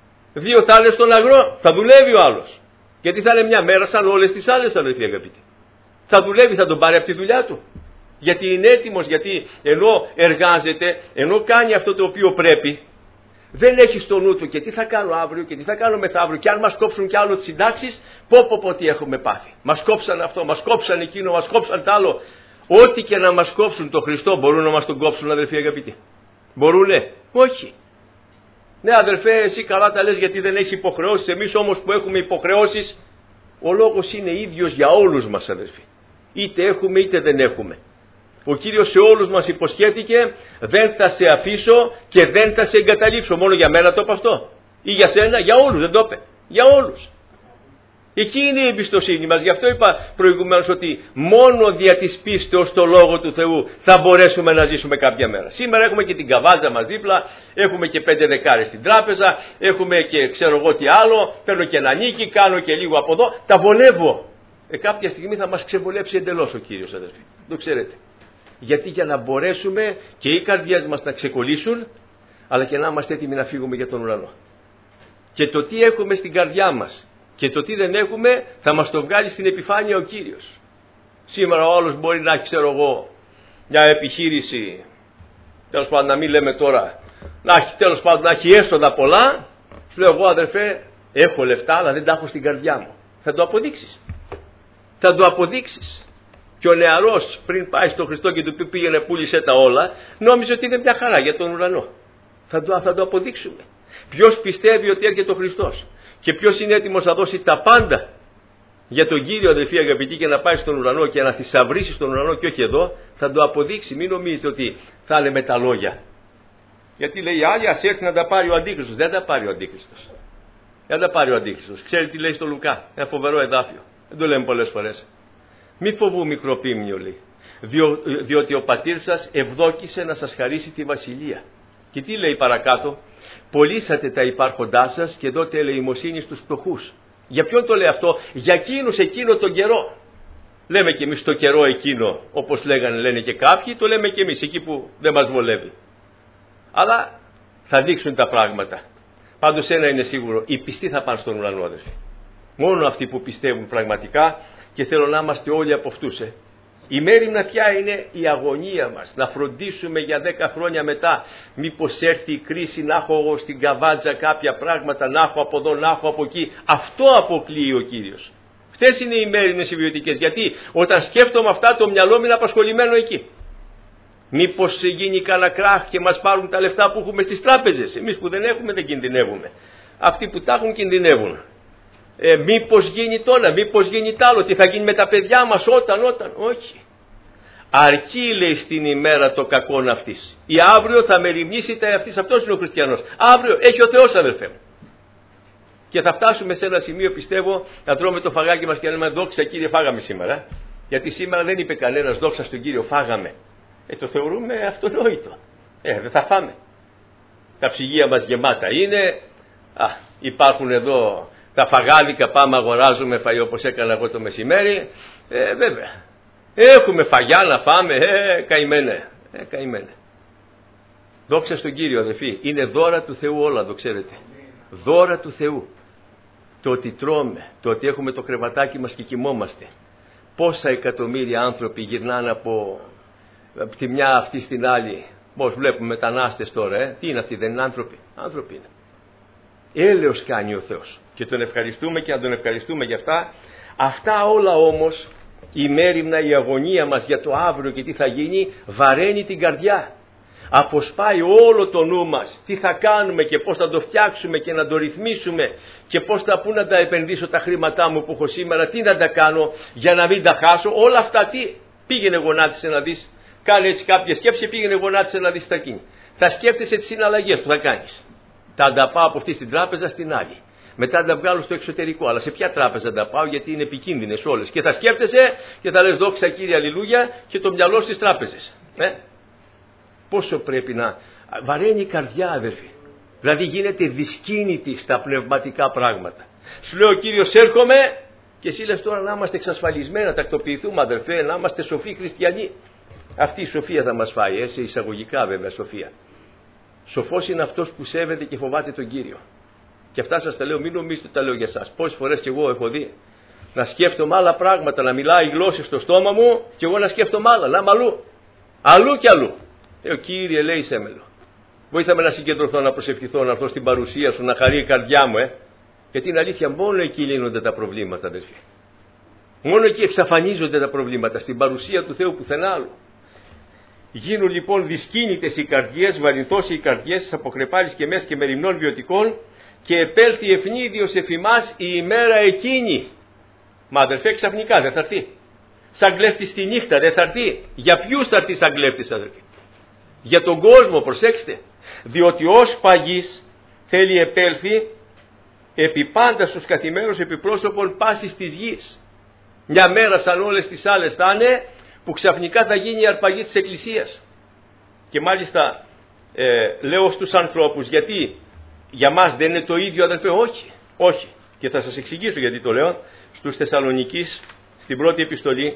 δύο θα είναι στον αγρό, θα δουλεύει ο άλλος. Γιατί θα είναι μια μέρα σαν όλες τις άλλες, αδελφοί αγαπητοί. Θα δουλεύει, θα τον πάρει από τη δουλειά του. Γιατί είναι έτοιμος, γιατί ενώ εργάζεται, ενώ κάνει αυτό το οποίο πρέπει, δεν έχει στο νου του και τι θα κάνω αύριο και τι θα κάνω μεθαύριο. Και αν μας κόψουν κι άλλο τις συντάξεις, πω τι έχουμε πάθει. Μας κόψαν αυτό, μας κόψαν εκείνο, μας κόψαν τ' άλλο. Ό,τι και να μας κόψουν το Χριστό, μπορούν να μας τον κόψουν, αδελφοί αγαπητοί? Μπορούνε? Όχι. Ναι, αδελφέ, εσύ καλά τα λες γιατί δεν έχεις υποχρεώσεις. Εμείς όμως που έχουμε υποχρεώσεις, ο λόγος είναι ίδιος για όλους μας, αδελφοί. Είτε έχουμε είτε δεν έχουμε. Ο Κύριος σε όλους μας υποσχέθηκε, δεν θα σε αφήσω και δεν θα σε εγκαταλείψω. Μόνο για μένα το είπε αυτό? Ή για σένα? Για όλους δεν το είπε. Για όλους. Εκεί είναι η εμπιστοσύνη μας. Γι' αυτό είπα προηγουμένως ότι μόνο δια της πίστεως στο Λόγο του Θεού θα μπορέσουμε να ζήσουμε κάποια μέρα. Σήμερα έχουμε και την καβάζα μας δίπλα, έχουμε και 5 δεκάρες στην τράπεζα, έχουμε και ξέρω εγώ τι άλλο, παίρνω και ένα νίκη, κάνω και λίγο από εδώ, τα βολεύω. Κάποια στιγμή θα μας ξεβολέψει εντελώς ο Κύριος, αδελφοί. Το ξέρετε. Γιατί για να μπορέσουμε και οι καρδιές μας να ξεκολλήσουν, αλλά και να είμαστε έτοιμοι να φύγουμε για τον ουρανό. Και το τι έχουμε στην καρδιά μας και το τι δεν έχουμε θα μας το βγάλει στην επιφάνεια ο Κύριος. Σήμερα ο άλλος μπορεί να έχει, ξέρω εγώ, μια επιχείρηση, τέλος πάντων να μην λέμε τώρα, να έχει τέλος πάντων να έχει έσοδα πολλά. Σου λέω εγώ, αδερφέ, έχω λεφτά αλλά δεν τα έχω στην καρδιά μου. Θα το αποδείξεις. Θα το αποδείξεις. Και ο νεαρός πριν πάει στον Χριστό και του πει πήγαινε πούλησε τα όλα, νόμιζε ότι είναι μια χαρά για τον ουρανό. Θα το αποδείξουμε. Ποιος πιστεύει ότι έρχεται ο Χριστός και ποιος είναι έτοιμος να δώσει τα πάντα για τον Κύριο, αδελφοί αγαπητοί, και να πάει στον ουρανό και να θησαυρίσει στον ουρανό και όχι εδώ, θα το αποδείξει. Μην νομίζετε ότι θα είναι με τα λόγια. Γιατί λέει άλλοι, ας έρθει να τα πάρει ο Αντίχριστος. Δεν τα πάρει ο Αντίχριστος. Δεν τα πάρει ο Αντίχριστος. Ξέρετε τι λέει στο Λουκά? Ένα φοβερό εδάφιο. Δεν το λέμε πολλές φορές. Μη φοβού μικροπίμνιο, λέει, διότι ο πατήρ σας ευδόκησε να σας χαρίσει τη βασιλεία. Και τι λέει παρακάτω? Πωλήσατε τα υπάρχοντά σας και δώτε ελεημοσύνη στους φτωχούς. Για ποιον το λέει αυτό? Για εκείνους εκείνο τον καιρό. Λέμε και εμείς το καιρό εκείνο, όπως λένε και κάποιοι, το λέμε και εμείς εκεί που δεν μας βολεύει. Αλλά θα δείξουν τα πράγματα. Πάντως ένα είναι σίγουρο, οι πιστοί θα πάνε στον ουρανό, αδελφοί. Μόνο αυτοί που πιστεύουν πραγματικά, και θέλω να είμαστε όλοι από αυτούς. Η μέριμνα ποια είναι? Η αγωνία μας. Να φροντίσουμε για 10 χρόνια μετά. Μήπως έρθει η κρίση, να έχω εγώ στην καβάτζα κάποια πράγματα, να έχω από εδώ, να έχω από εκεί. Αυτό αποκλείει ο Κύριος. Αυτές είναι οι μέριμνες οι βιωτικές. Γιατί όταν σκέφτομαι αυτά το μυαλό μου είναι απασχολημένο εκεί. Μήπως γίνει κανένα κράχ και μας πάρουν τα λεφτά που έχουμε στις τράπεζες. Εμείς που δεν έχουμε δεν κινδυνεύουμε. Αυτοί που τα έχουν κινδυνεύουν. Μήπως γίνει τώρα, μήπως γίνει τ' άλλο, τι θα γίνει με τα παιδιά μας όταν, όχι. Αρκεί, λέει, στην ημέρα το κακόν αυτής. Ή αύριο θα μεριμνήσει τα αυτής, αυτός είναι ο χριστιανός. Αύριο έχει ο Θεός, αδελφέ μου. Και θα φτάσουμε σε ένα σημείο, πιστεύω, να τρώμε το φαγάκι μας και να λέμε δόξα Κύριε, φάγαμε σήμερα. Γιατί σήμερα δεν είπε κανένας δόξα στον Κύριο, φάγαμε. Το θεωρούμε αυτονόητο. Δεν θα φάμε. Τα ψυγεία μας γεμάτα είναι. Υπάρχουν εδώ τα φαγάδικα, πάμε αγοράζουμε φαΐ όπως έκανα εγώ το μεσημέρι. Βέβαια. Έχουμε φαγιά να φάμε. Καημένε. Δόξα στον Κύριο, αδελφοί. Είναι δώρα του Θεού όλα, το ξέρετε. Δώρα του Θεού. Το ότι τρώμε, το ότι έχουμε το κρεβατάκι μας και κοιμόμαστε. Πόσα εκατομμύρια άνθρωποι γυρνάνε από τη μια αυτή στην άλλη, Πώς βλέπουμε μετανάστες τώρα, τι είναι αυτοί, δεν είναι άνθρωποι? Άνθρωποι είναι. Έλεος κάνει ο Θεός και τον ευχαριστούμε και να τον ευχαριστούμε για αυτά. Αυτά όλα όμως, η μέριμνα, η αγωνία μας για το αύριο και τι θα γίνει, βαραίνει την καρδιά. Αποσπάει όλο το νου μας, τι θα κάνουμε και πώς θα το φτιάξουμε και να το ρυθμίσουμε και πώς θα πού να τα επενδύσω τα χρήματά μου που έχω σήμερα, τι να τα κάνω για να μην τα χάσω. Όλα αυτά τι? Πήγαινε γονάτισε να δεις, κάνε έτσι κάποια σκέψη και πήγαινε γονάτισε να δεις τα κίνη. Θα σκέφτεσαι τις συναλλαγές που θα κάνεις. Θα ανταπάω από αυτή στην τράπεζα στην άλλη. Μετά τα βγάλω στο εξωτερικό. Αλλά σε ποια τράπεζα τα πάω, γιατί είναι επικίνδυνες όλες. Και θα σκέφτεσαι και θα λες δόξα Κύριε αλληλούια και το μυαλό στις τράπεζες. Πόσο πρέπει να βαραίνει η καρδιά, αδερφοί. Δηλαδή γίνεται δυσκίνητη στα πνευματικά πράγματα. Σου λέει ο Κύριος έρχομαι και εσύ λες τώρα να είμαστε εξασφαλισμένοι, να τακτοποιηθούμε αδερφέ, να είμαστε σοφοί χριστιανοί. Αυτή η σοφία θα μας φάει, σε εισαγωγικά βέβαια σοφία. Σοφός είναι αυτός που σέβεται και φοβάται τον Κύριο. Και αυτά σας τα λέω, μην νομίζετε ότι τα λέω για εσάς. Πόσες φορές και εγώ έχω δει να σκέφτομαι άλλα πράγματα, να μιλάει γλώσσες στο στόμα μου και εγώ να σκέφτομαι άλλα, να είμαι αλλού. Αλλού και αλλού. Ο Κύριε λέει σέμελο. Βοήθα με να συγκεντρωθώ, να προσευχηθώ, να έρθω στην παρουσία σου, να χαρεί η καρδιά μου. Γιατί είναι αλήθεια, μόνο εκεί λύνονται τα προβλήματα, αδερφοί. Μόνο εκεί εξαφανίζονται τα προβλήματα, στην παρουσία του Θεού πουθενά άλλου. Γίνουν λοιπόν δυσκίνητες οι καρδιές, βαρυνθώς οι καρδιές της αποκρεπάλης και μέσα και μεριμνών βιωτικών και επέλθει ευνίδιος εφημάς η ημέρα εκείνη. Μα αδερφέ, ξαφνικά δεν θα έρθει. Σαν κλέφτης τη νύχτα δεν θα έρθει. Για ποιους θα έρθει σαν κλέφτης, αδερφοί? Για τον κόσμο, προσέξτε. Διότι ως παγής θέλει επέλθει επί πάντα στους καθημένους επιπρόσωπων πάσης της γης. Μια μέρα σαν όλες τις άλλες θα είναι που ξαφνικά θα γίνει η αρπαγή της Εκκλησίας. Και μάλιστα λέω στους ανθρώπους, γιατί για μας δεν είναι το ίδιο, αδελφέ? Όχι. Και θα σας εξηγήσω γιατί το λέω. Στους Θεσσαλονικείς, στην πρώτη επιστολή,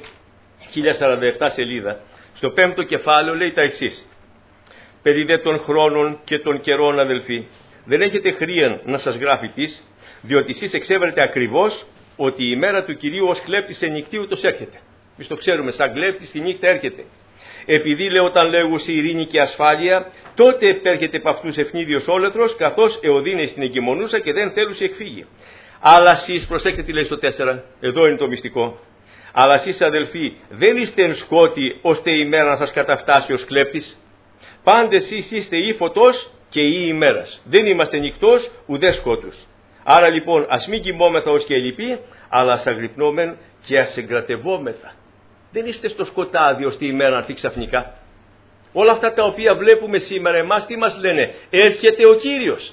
1047 σελίδα, στο 5ο κεφάλαιο λέει τα εξής. Περί δε των χρόνων και των καιρών, αδελφοί, δεν έχετε χρήαν να σας γράφει τις, διότι εσείς εξέβρετε ακριβώς ότι η ημέρα του Κυρίου ως κλέπτης σε νυχτή ούτως έρχεται. Εμείς το ξέρουμε, σαν κλέπτης τη νύχτα έρχεται. Επειδή λέω όταν λέγουσι ειρήνη και ασφάλεια, τότε επέρχεται επ' αυτούς ευνίδιος όλεθρος, καθώς εωδίνε στην εγκυμονούσα και δεν θέλουσι εκφύγει. Αλλά εσείς, προσέξτε τι λέει στο 4, εδώ είναι το μυστικό. Αλλά εσείς, αδελφοί, δεν είστε εν σκότη ώστε η ημέρα να σας καταφτάσει ως κλέπτης. Πάντες εσείς είστε ή φωτός και ή ημέρας. Δεν είμαστε νυχτός ουδέ σκότους. Άρα λοιπόν ας μην κοιμόμεθα ως και λυπή, αλλά ας αγρυπνόμεν και ας εγκρατευόμεθα. Δεν είστε στο σκοτάδι ώστε η ημέρα να έρθει ξαφνικά. Όλα αυτά τα οποία βλέπουμε σήμερα εμάς τι μας λένε? Έρχεται ο Κύριος.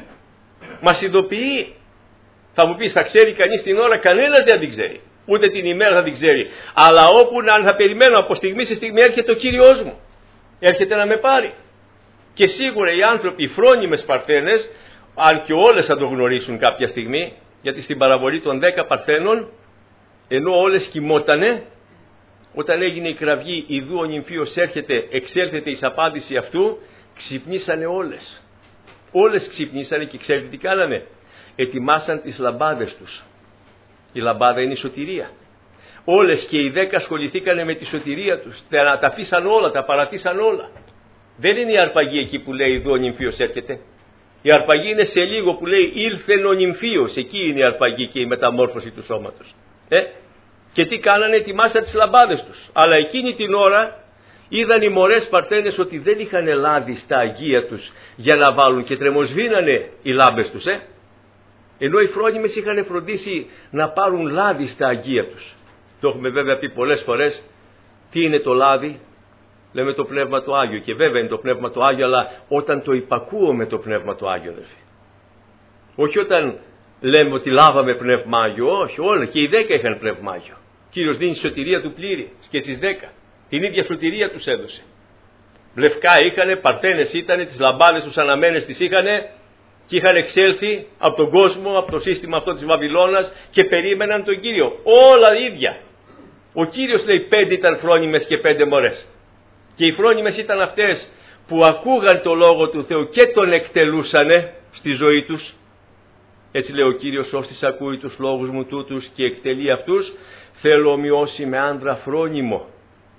Μας ειδοποιεί. Θα μου πεις, θα ξέρει κανείς την ώρα? Κανένας δεν την ξέρει. Ούτε την ημέρα θα την ξέρει. Αλλά όπου να θα περιμένω από στιγμή σε στιγμή, έρχεται ο Κύριος μου. Έρχεται να με πάρει. Και σίγουρα οι άνθρωποι, οι φρόνιμες παρθένες, αν και όλες θα το γνωρίσουν κάποια στιγμή, γιατί στην παραβολή των 10 παρθένων, ενώ όλες κοιμότανε, όταν έγινε η κραυγή, ιδού ο νυμφίος έρχεται, εξέλθεται εις απάντηση αυτού, ξυπνήσανε όλες. Όλες ξυπνήσανε και ξέρετε τι κάνανε? Ετοιμάσαν τις λαμπάδες τους. Η λαμπάδα είναι η σωτηρία. Όλες και οι 10 ασχοληθήκανε με τη σωτηρία τους. Τα αφήσαν όλα, τα παρατήσαν όλα. Δεν είναι η αρπαγή εκεί που λέει ιδού ο νυμφίος έρχεται. Η αρπαγή είναι σε λίγο που λέει ήλθεν ο νυμφίος. Εκεί είναι η αρπαγή και η μεταμόρφωση του σώματος. Και τι κάνανε? Ετοιμάσαν τις λαμπάδες τους. Αλλά εκείνη την ώρα είδαν οι μωρές παρθένες ότι δεν είχαν λάδι στα αγία τους για να βάλουν και τρεμοσβήνανε οι λάμπες τους. Ενώ οι φρόνιμες είχαν φροντίσει να πάρουν λάδι στα αγία τους. Το έχουμε βέβαια πει πολλές φορές. Τι είναι το λάδι? Λέμε το Πνεύμα το Άγιο. Και βέβαια είναι το Πνεύμα το Άγιο, αλλά όταν το υπακούουμε το Πνεύμα το Άγιο, αδελφοί. Όχι όταν λέμε ότι λάβαμε Πνεύμα Άγιο. Όχι, όλα και οι 10 είχαν Πνεύμα Άγιο. Κύριος δίνει σωτηρία του πλήρη και στις 10. Την ίδια σωτηρία τους έδωσε. Λευκά είχανε, παρθένες ήτανε, τις λαμπάδες τους αναμένες τις είχανε και είχαν εξέλθει από τον κόσμο, από το σύστημα αυτό της Βαβυλώνας και περίμεναν τον Κύριο. Όλα ίδια. Ο Κύριος λέει 5 ήταν φρόνιμες και 5 μωρές. Και οι φρόνιμες ήταν αυτές που ακούγαν το Λόγο του Θεού και τον εκτελούσανε στη ζωή τους. Έτσι λέει ο Κύριος, ώστις ακούει τους λόγους μου τούτους και εκτελεί αυτούς, θέλω ομοιώσει με άντρα φρόνιμο.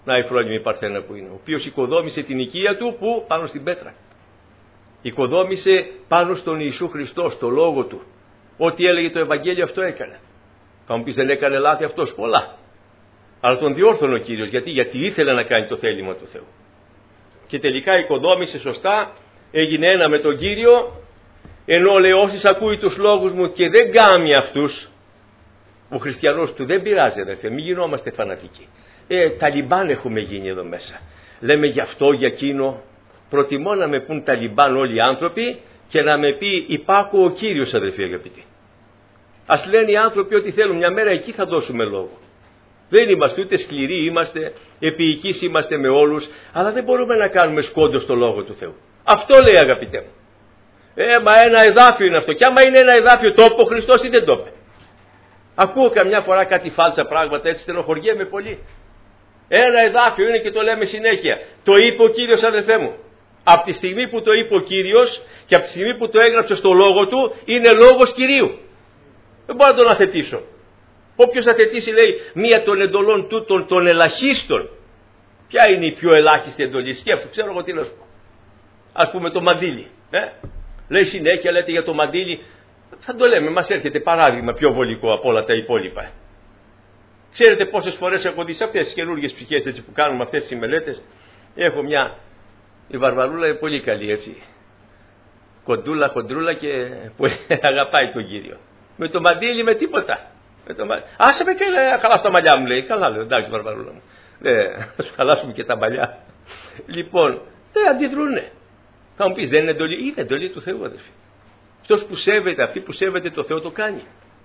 Να η φρόνιμη Παρθένα που είναι. Ο οποίος οικοδόμησε την οικία του που πάνω στην πέτρα. Οικοδόμησε πάνω στον Ιησού Χριστό, στο λόγο του. Ό,τι έλεγε το Ευαγγέλιο αυτό έκανε. Θα μου πεις δεν έκανε λάθη αυτός? Πολλά. Αλλά τον διόρθωνε ο Κύριος. Γιατί ήθελε να κάνει το θέλημα του Θεού. Και τελικά οικοδόμησε σωστά, έγινε ένα με τον Κύριο, ενώ λέει όσοι ακούει τους λόγους μου και δεν κάνει αυτούς, ο χριστιανός του δεν πειράζει αδερφέ, μην γινόμαστε φανατικοί. Ταλιμπάν έχουμε γίνει εδώ μέσα. Λέμε γι' αυτό, για εκείνο. Προτιμώ να με πούν Ταλιμπάν όλοι οι άνθρωποι και να με πει υπάκου ο Κύριος, αδερφοί αγαπητοί. Ας λένε οι άνθρωποι ότι θέλουν, μια μέρα εκεί θα δώσουμε λόγο. Δεν είμαστε ούτε σκληροί, είμαστε επίοικείς, είμαστε με όλους, αλλά δεν μπορούμε να κάνουμε σκόντο στο λόγο του Θεού. Αυτό λέει αγαπητέ μου. Μα ένα εδάφιο είναι αυτό. Και άμα είναι ένα εδάφιο, το είπε ο Χριστός ή δεν το είπε? Ακούω καμιά φορά κάτι φάλτσα πράγματα, έτσι στενοχωριέμαι πολύ. Ένα εδάφιο είναι και το λέμε συνέχεια. Το είπε ο Κύριος, αδελφέ μου. Από τη στιγμή που το είπε ο Κύριος και από τη στιγμή που το έγραψε στο λόγο του, είναι λόγος Κυρίου. Δεν μπορώ να τον αθετήσω. Όποιος αθετήσει, λέει, μία των εντολών τούτων των ελαχίστων. Ποια είναι η πιο ελάχιστη εντολή? Σκέφτομαι, ξέρω εγώ τι να σου πω. Ας πούμε το μαντίλι. Λέει συνέχεια, λέτε για το μαντίλι. Θα το λέμε, μας έρχεται παράδειγμα πιο βολικό από όλα τα υπόλοιπα. Ξέρετε πόσες φορές έχω δει σε αυτές τις καινούργιες ψυχές έτσι, που κάνουμε αυτές τις μελέτες? Έχω μια, η Βαρβαρούλα είναι πολύ καλή έτσι. Κοντούλα, χοντρούλα και που αγαπάει τον Κύριο. Με το μαντίλι με τίποτα. Άσε με και χαλάσω τα μαλλιά μου, λέει. Καλά, λέω, εντάξει Βαρβαρούλα μου. Θα σου χαλάσουμε και τα μαλλιά. Λοιπόν, δεν αντιδρούνε. Θα μου πεις δεν είναι εντολή? Είναι εντολή του Θεού, αδερφοί. Αυτός που σέβεται, αυτή που σέβεται το Θεό το κάνει.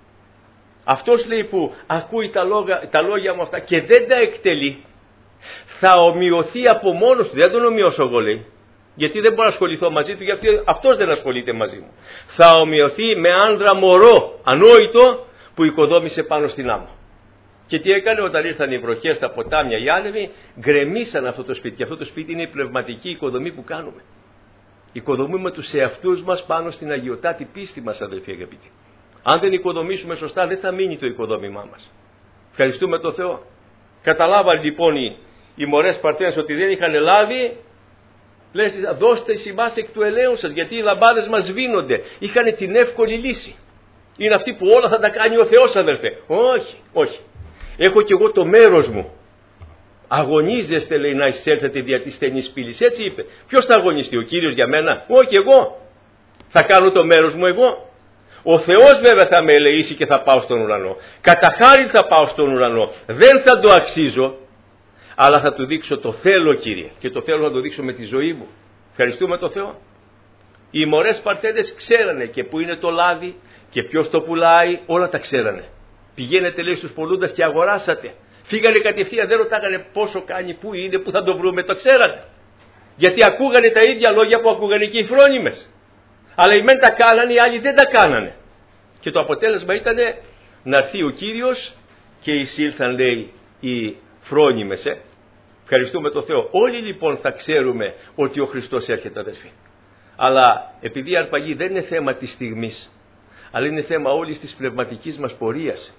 Αυτός λέει που ακούει τα λόγια μου αυτά και δεν τα εκτελεί, θα ομοιωθεί από μόνος του. Δεν τον ομοιώσω εγώ, λέει. Γιατί δεν μπορώ να ασχοληθώ μαζί του, γιατί αυτός δεν ασχολείται μαζί μου. Θα ομοιωθεί με άνδρα μωρό, ανόητο, που οικοδόμησε πάνω στην άμμο. Και τι έκανε όταν ήρθαν οι βροχές, τα ποτάμια, οι άνεμοι, γκρεμίσαν αυτό το σπίτι. Και αυτό το σπίτι είναι η πνευματική οικοδομή που κάνουμε. Οικοδομούμε τους εαυτούς μας πάνω στην αγιωτάτη πίστη μας, αδελφοί αγαπητοί. Αν δεν οικοδομήσουμε σωστά, δεν θα μείνει το οικοδόμημά μας. Ευχαριστούμε τον Θεό. Καταλάβαν λοιπόν οι μωρές Παρθένες ότι δεν είχαν λάδι. Λες, δώστε εις ημάς εκ του ελαίου σας, γιατί οι λαμπάδες μας σβήνονται. Είχαν την εύκολη λύση. Είναι αυτή που όλα θα τα κάνει ο Θεός, αδελφέ. Όχι, όχι. Έχω κι εγώ το μέρος μου. Αγωνίζεστε, λέει, να εισέλθετε δια της στενής πύλης. Έτσι είπε. Ποιος θα αγωνιστεί, ο Κύριος για μένα? Όχι, εγώ. Θα κάνω το μέρος μου εγώ. Ο Θεός βέβαια θα με ελεήσει και θα πάω στον ουρανό. Κατά χάρη θα πάω στον ουρανό. Δεν θα το αξίζω, αλλά θα του δείξω το θέλω, Κύριε. Και το θέλω να το δείξω με τη ζωή μου. Ευχαριστούμε τον Θεό. Οι μωρές Παρθένες ξέρανε και που είναι το λάδι και ποιος το πουλάει, όλα τα ξέρανε. Πηγαίνετε, λέει, στους πολλούντας και αγοράσατε. Φύγανε κατευθείαν, δεν ρωτάγανε πόσο κάνει, πού είναι, πού θα το βρούμε, το ξέρανε. Γιατί ακούγανε τα ίδια λόγια που ακούγανε και οι φρόνιμες. Αλλά οι μεν τα κάνανε, οι άλλοι δεν τα κάνανε. Και το αποτέλεσμα ήταν να έρθει ο Κύριος και εισήλθαν, λέει, οι φρόνιμες. Ευχαριστούμε τον Θεό. Όλοι λοιπόν θα ξέρουμε ότι ο Χριστός έρχεται, αδερφοί. Αλλά επειδή η αρπαγή δεν είναι θέμα της στιγμής, αλλά είναι θέμα όλης της πνευματικής μας πορείας.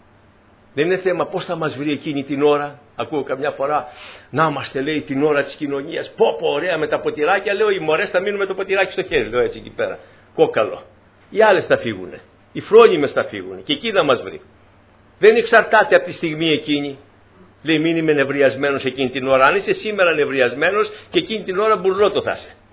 Δεν είναι θέμα πώς θα μας βρει εκείνη την ώρα. Ακούω καμιά φορά, να είμαστε, λέει, την ώρα της κοινωνίας. Πω ωραία με τα ποτηράκια, λέω, οι μωρές θα μείνουν με το ποτηράκι στο χέρι, λέω έτσι εκεί πέρα. Κόκαλο. Οι άλλες θα φύγουνε. Οι φρόνιμες θα φύγουνε. Και εκεί να μας βρει. Δεν εξαρτάται από τη στιγμή εκείνη. Λέει, μην είμαι νευριασμένος εκείνη την ώρα. Αν είσαι σήμερα νευριασμένος και εκείνη την ώρα μπουρλότο θα είσαι.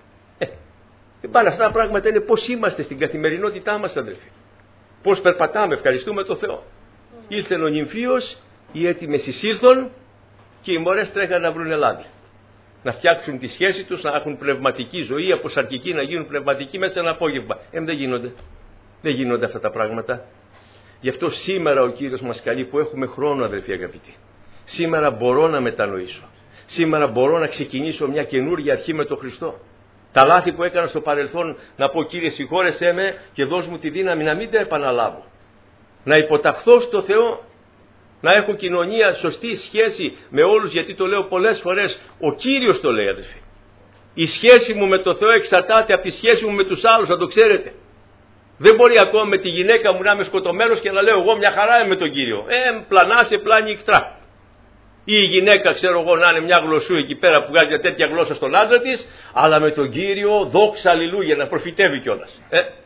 Δεν πάνε αυτά τα πράγματα, είναι πώς είμαστε στην καθημερινότητά μας, αδελφοί. Πώς περπατάμε, ευχαριστούμε τον Θεό. Ήλθε ο νυμφίος, οι έτοιμες εισήλθον και οι μωρές τρέχαν να βρουν λάδι. Να φτιάξουν τη σχέση τους, να έχουν πνευματική ζωή, από σαρκική να γίνουν πνευματικοί μέσα σε ένα απόγευμα. Δεν γίνονται. Δεν γίνονται αυτά τα πράγματα. Γι' αυτό σήμερα ο Κύριος μας καλεί που έχουμε χρόνο, αδελφοί αγαπητοί. Σήμερα μπορώ να μετανοήσω. Σήμερα μπορώ να ξεκινήσω μια καινούργια αρχή με τον Χριστό. Τα λάθη που έκανα στο παρελθόν, να πω, Κύριε, συγχώρεσέ με και δώσ' μου τη δύναμη να μην τα επαναλάβω. Να υποταχθώ στο Θεό, να έχω κοινωνία, σωστή σχέση με όλους, γιατί το λέω πολλές φορές, ο Κύριος το λέει, αδελφοί. Η σχέση μου με το Θεό εξαρτάται από τη σχέση μου με τους άλλους, να το ξέρετε. Δεν μπορεί ακόμα με τη γυναίκα μου να είμαι σκοτωμένος και να λέω εγώ μια χαρά είμαι με τον Κύριο. Πλανά σε πλάνη ικτρά. Ή η γυναίκα, ξέρω εγώ, να είναι μια γλωσσού εκεί πέρα που βγάζει μια τέτοια γλώσσα στον άντρα της, αλλά με τον Κύριο, δόξα αλληλούια, να προφητεύει κιόλας.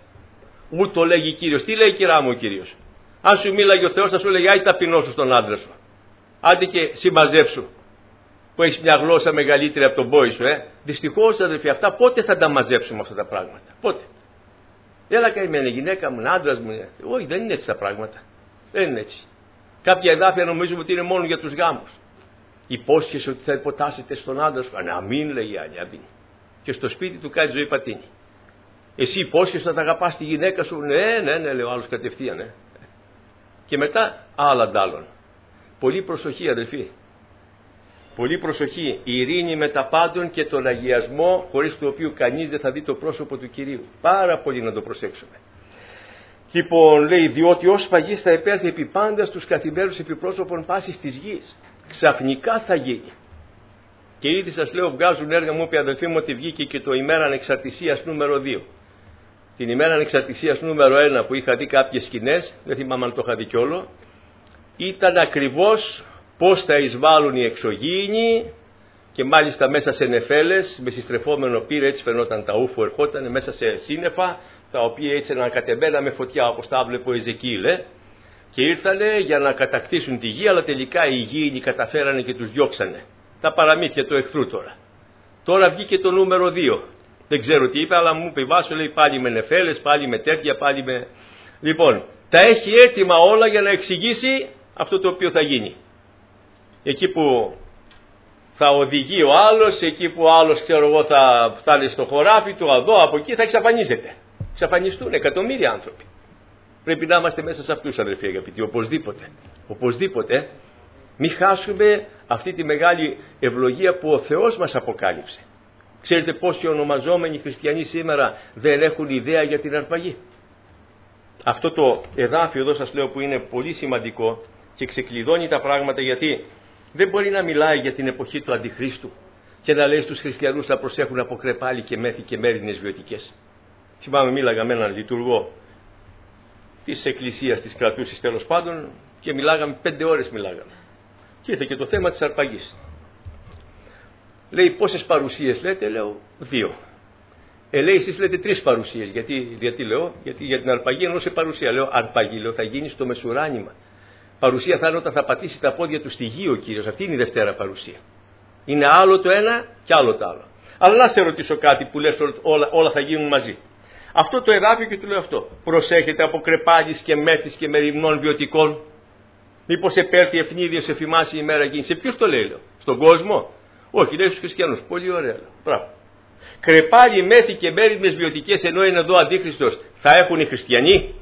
Ούτω λέγει ο Κύριος. Τι λέει, κυρά μου, ο Κύριος? Αν σου μίλαγε ο Θεός, θα σου λέγει, άι ταπεινώσου στον άντρα σου. Άντε και συμμαζέψου, που έχει μια γλώσσα μεγαλύτερη από τον πόη σου. Δυστυχώς, αδελφοί, αυτά πότε θα τα μαζέψουμε αυτά τα πράγματα? Πότε? Έλα καημένη, γυναίκα μου, άντρας μου. Όχι, δεν είναι έτσι τα πράγματα. Δεν είναι έτσι. Κάποια εδάφια νομίζουμε ότι είναι μόνο για τους γάμους. Υπόσχεσαι ότι θα υποτάσσεται στον άντρα σου. Αμήν, λέει η άλλη, αμήν. Και στο σπίτι του κάνει ζωή πατίνη. Εσύ υπόσχεσαι ότι θα αγαπάς τη γυναίκα σου. Ναι, λέει ο άλλος κατευθείαν. Και μετά άλλα ντάλλον. Πολύ προσοχή, αδελφοί. Πολύ προσοχή. Η ειρήνη με τα πάντων και τον αγιασμό, χωρίς το οποίο κανείς δεν θα δει το πρόσωπο του Κυρίου. Πάρα πολύ να το προσέξουμε. Λοιπόν, λέει, διότι ως φαγής θα επέλθει επί πάντα στους καθημέρους επιπρόσωπων πάσης της γης. Ξαφνικά θα γίνει. Και ήδη σας λέω, βγάζουν έργα, μου είπε αδελφοί μου, ότι βγήκε και το ημέρα ανεξαρτησίας νούμερο 2. Την ημέρα ανεξαρτησίας νούμερο 1 που είχα δει κάποιες σκηνές, δεν θυμάμαι αν το είχα δει κι όλο, ήταν ακριβώς πώς θα εισβάλλουν οι εξωγήινοι και μάλιστα μέσα σε νεφέλες, με συστρεφόμενο πύρα, έτσι φαινόταν τα ούφο, ερχόταν μέσα σε σύννεφα, τα οποία έτσι ανακατεμπένα με φωτιά, όπως τα βλέπω ο Εζεκίηλ, και ήρθανε για να κατακτήσουν τη γη, αλλά τελικά οι γήινοι καταφέρανε και τους διώξανε. Τα παραμύθια του εχθρού τώρα. Τώρα βγήκε το νούμερο 2. Δεν ξέρω τι είπε, αλλά μου είπε Βάσο, λέει, πάλι με νεφέλες, πάλι με τέτοια, πάλι με... Λοιπόν, τα έχει έτοιμα όλα για να εξηγήσει αυτό το οποίο θα γίνει. Εκεί που θα οδηγεί ο άλλος, εκεί που ο άλλος, ξέρω εγώ, θα φτάνει στο χωράφι του, εδώ, από εκεί, θα εξαφανίζεται. Εξαφανιστούν εκατομμύρια άνθρωποι. Πρέπει να είμαστε μέσα σε αυτούς, αδελφοί αγαπητοί, οπωσδήποτε. Οπωσδήποτε, μην χάσουμε αυτή τη μεγάλη ευλογία που ο Θεός μας αποκάλυψε. Ξέρετε πόσοι ονομαζόμενοι χριστιανοί σήμερα δεν έχουν ιδέα για την αρπαγή? Αυτό το εδάφιο εδώ σας λέω που είναι πολύ σημαντικό και ξεκλειδώνει τα πράγματα, γιατί δεν μπορεί να μιλάει για την εποχή του Αντιχρίστου και να λέει στους χριστιανούς να προσέχουν από κρεπάλι και μέθη και μέρινες βιωτικές. Θυμάμαι, μίλαγα με έναν λειτουργό της εκκλησίας της κρατούσης τέλος πάντων και μιλάγαμε 5 ώρες μιλάγαμε. Και ήρθε και το θέμα της αρπαγής. Λέει, πόσες παρουσίες λέτε? Λέω 2. Λέει, εσείς λέτε 3 παρουσίες. Γιατί λέω? Γιατί για την αρπαγή εννοούσε παρουσία. Λέω, αρπαγή, λέω, θα γίνει στο μεσουράνημα. Παρουσία θα είναι όταν θα πατήσει τα πόδια του στη γη ο Κύριος. Αυτή είναι η δευτέρα παρουσία. Είναι άλλο το ένα και άλλο το άλλο. Αλλά να σε ρωτήσω κάτι που λες, όλα θα γίνουν μαζί. Αυτό το εδάφιο και του λέω αυτό. Προσέχετε από κρεπάλης και μέθης και μεριμνών βιωτικών. Μήπως επέρθει ευνίδιος εφημάσει η μέρα εκείνη? Σε ποιους το λέει, λέω? Στον κόσμο? Όχι, λέει στους χριστιανούς. Πολύ ωραία, λέω. Μπράβο. Κρεπάλι, μέθη και μέριμνες βιωτικές, ενώ είναι εδώ Αντίχριστος, θα έχουν οι χριστιανοί?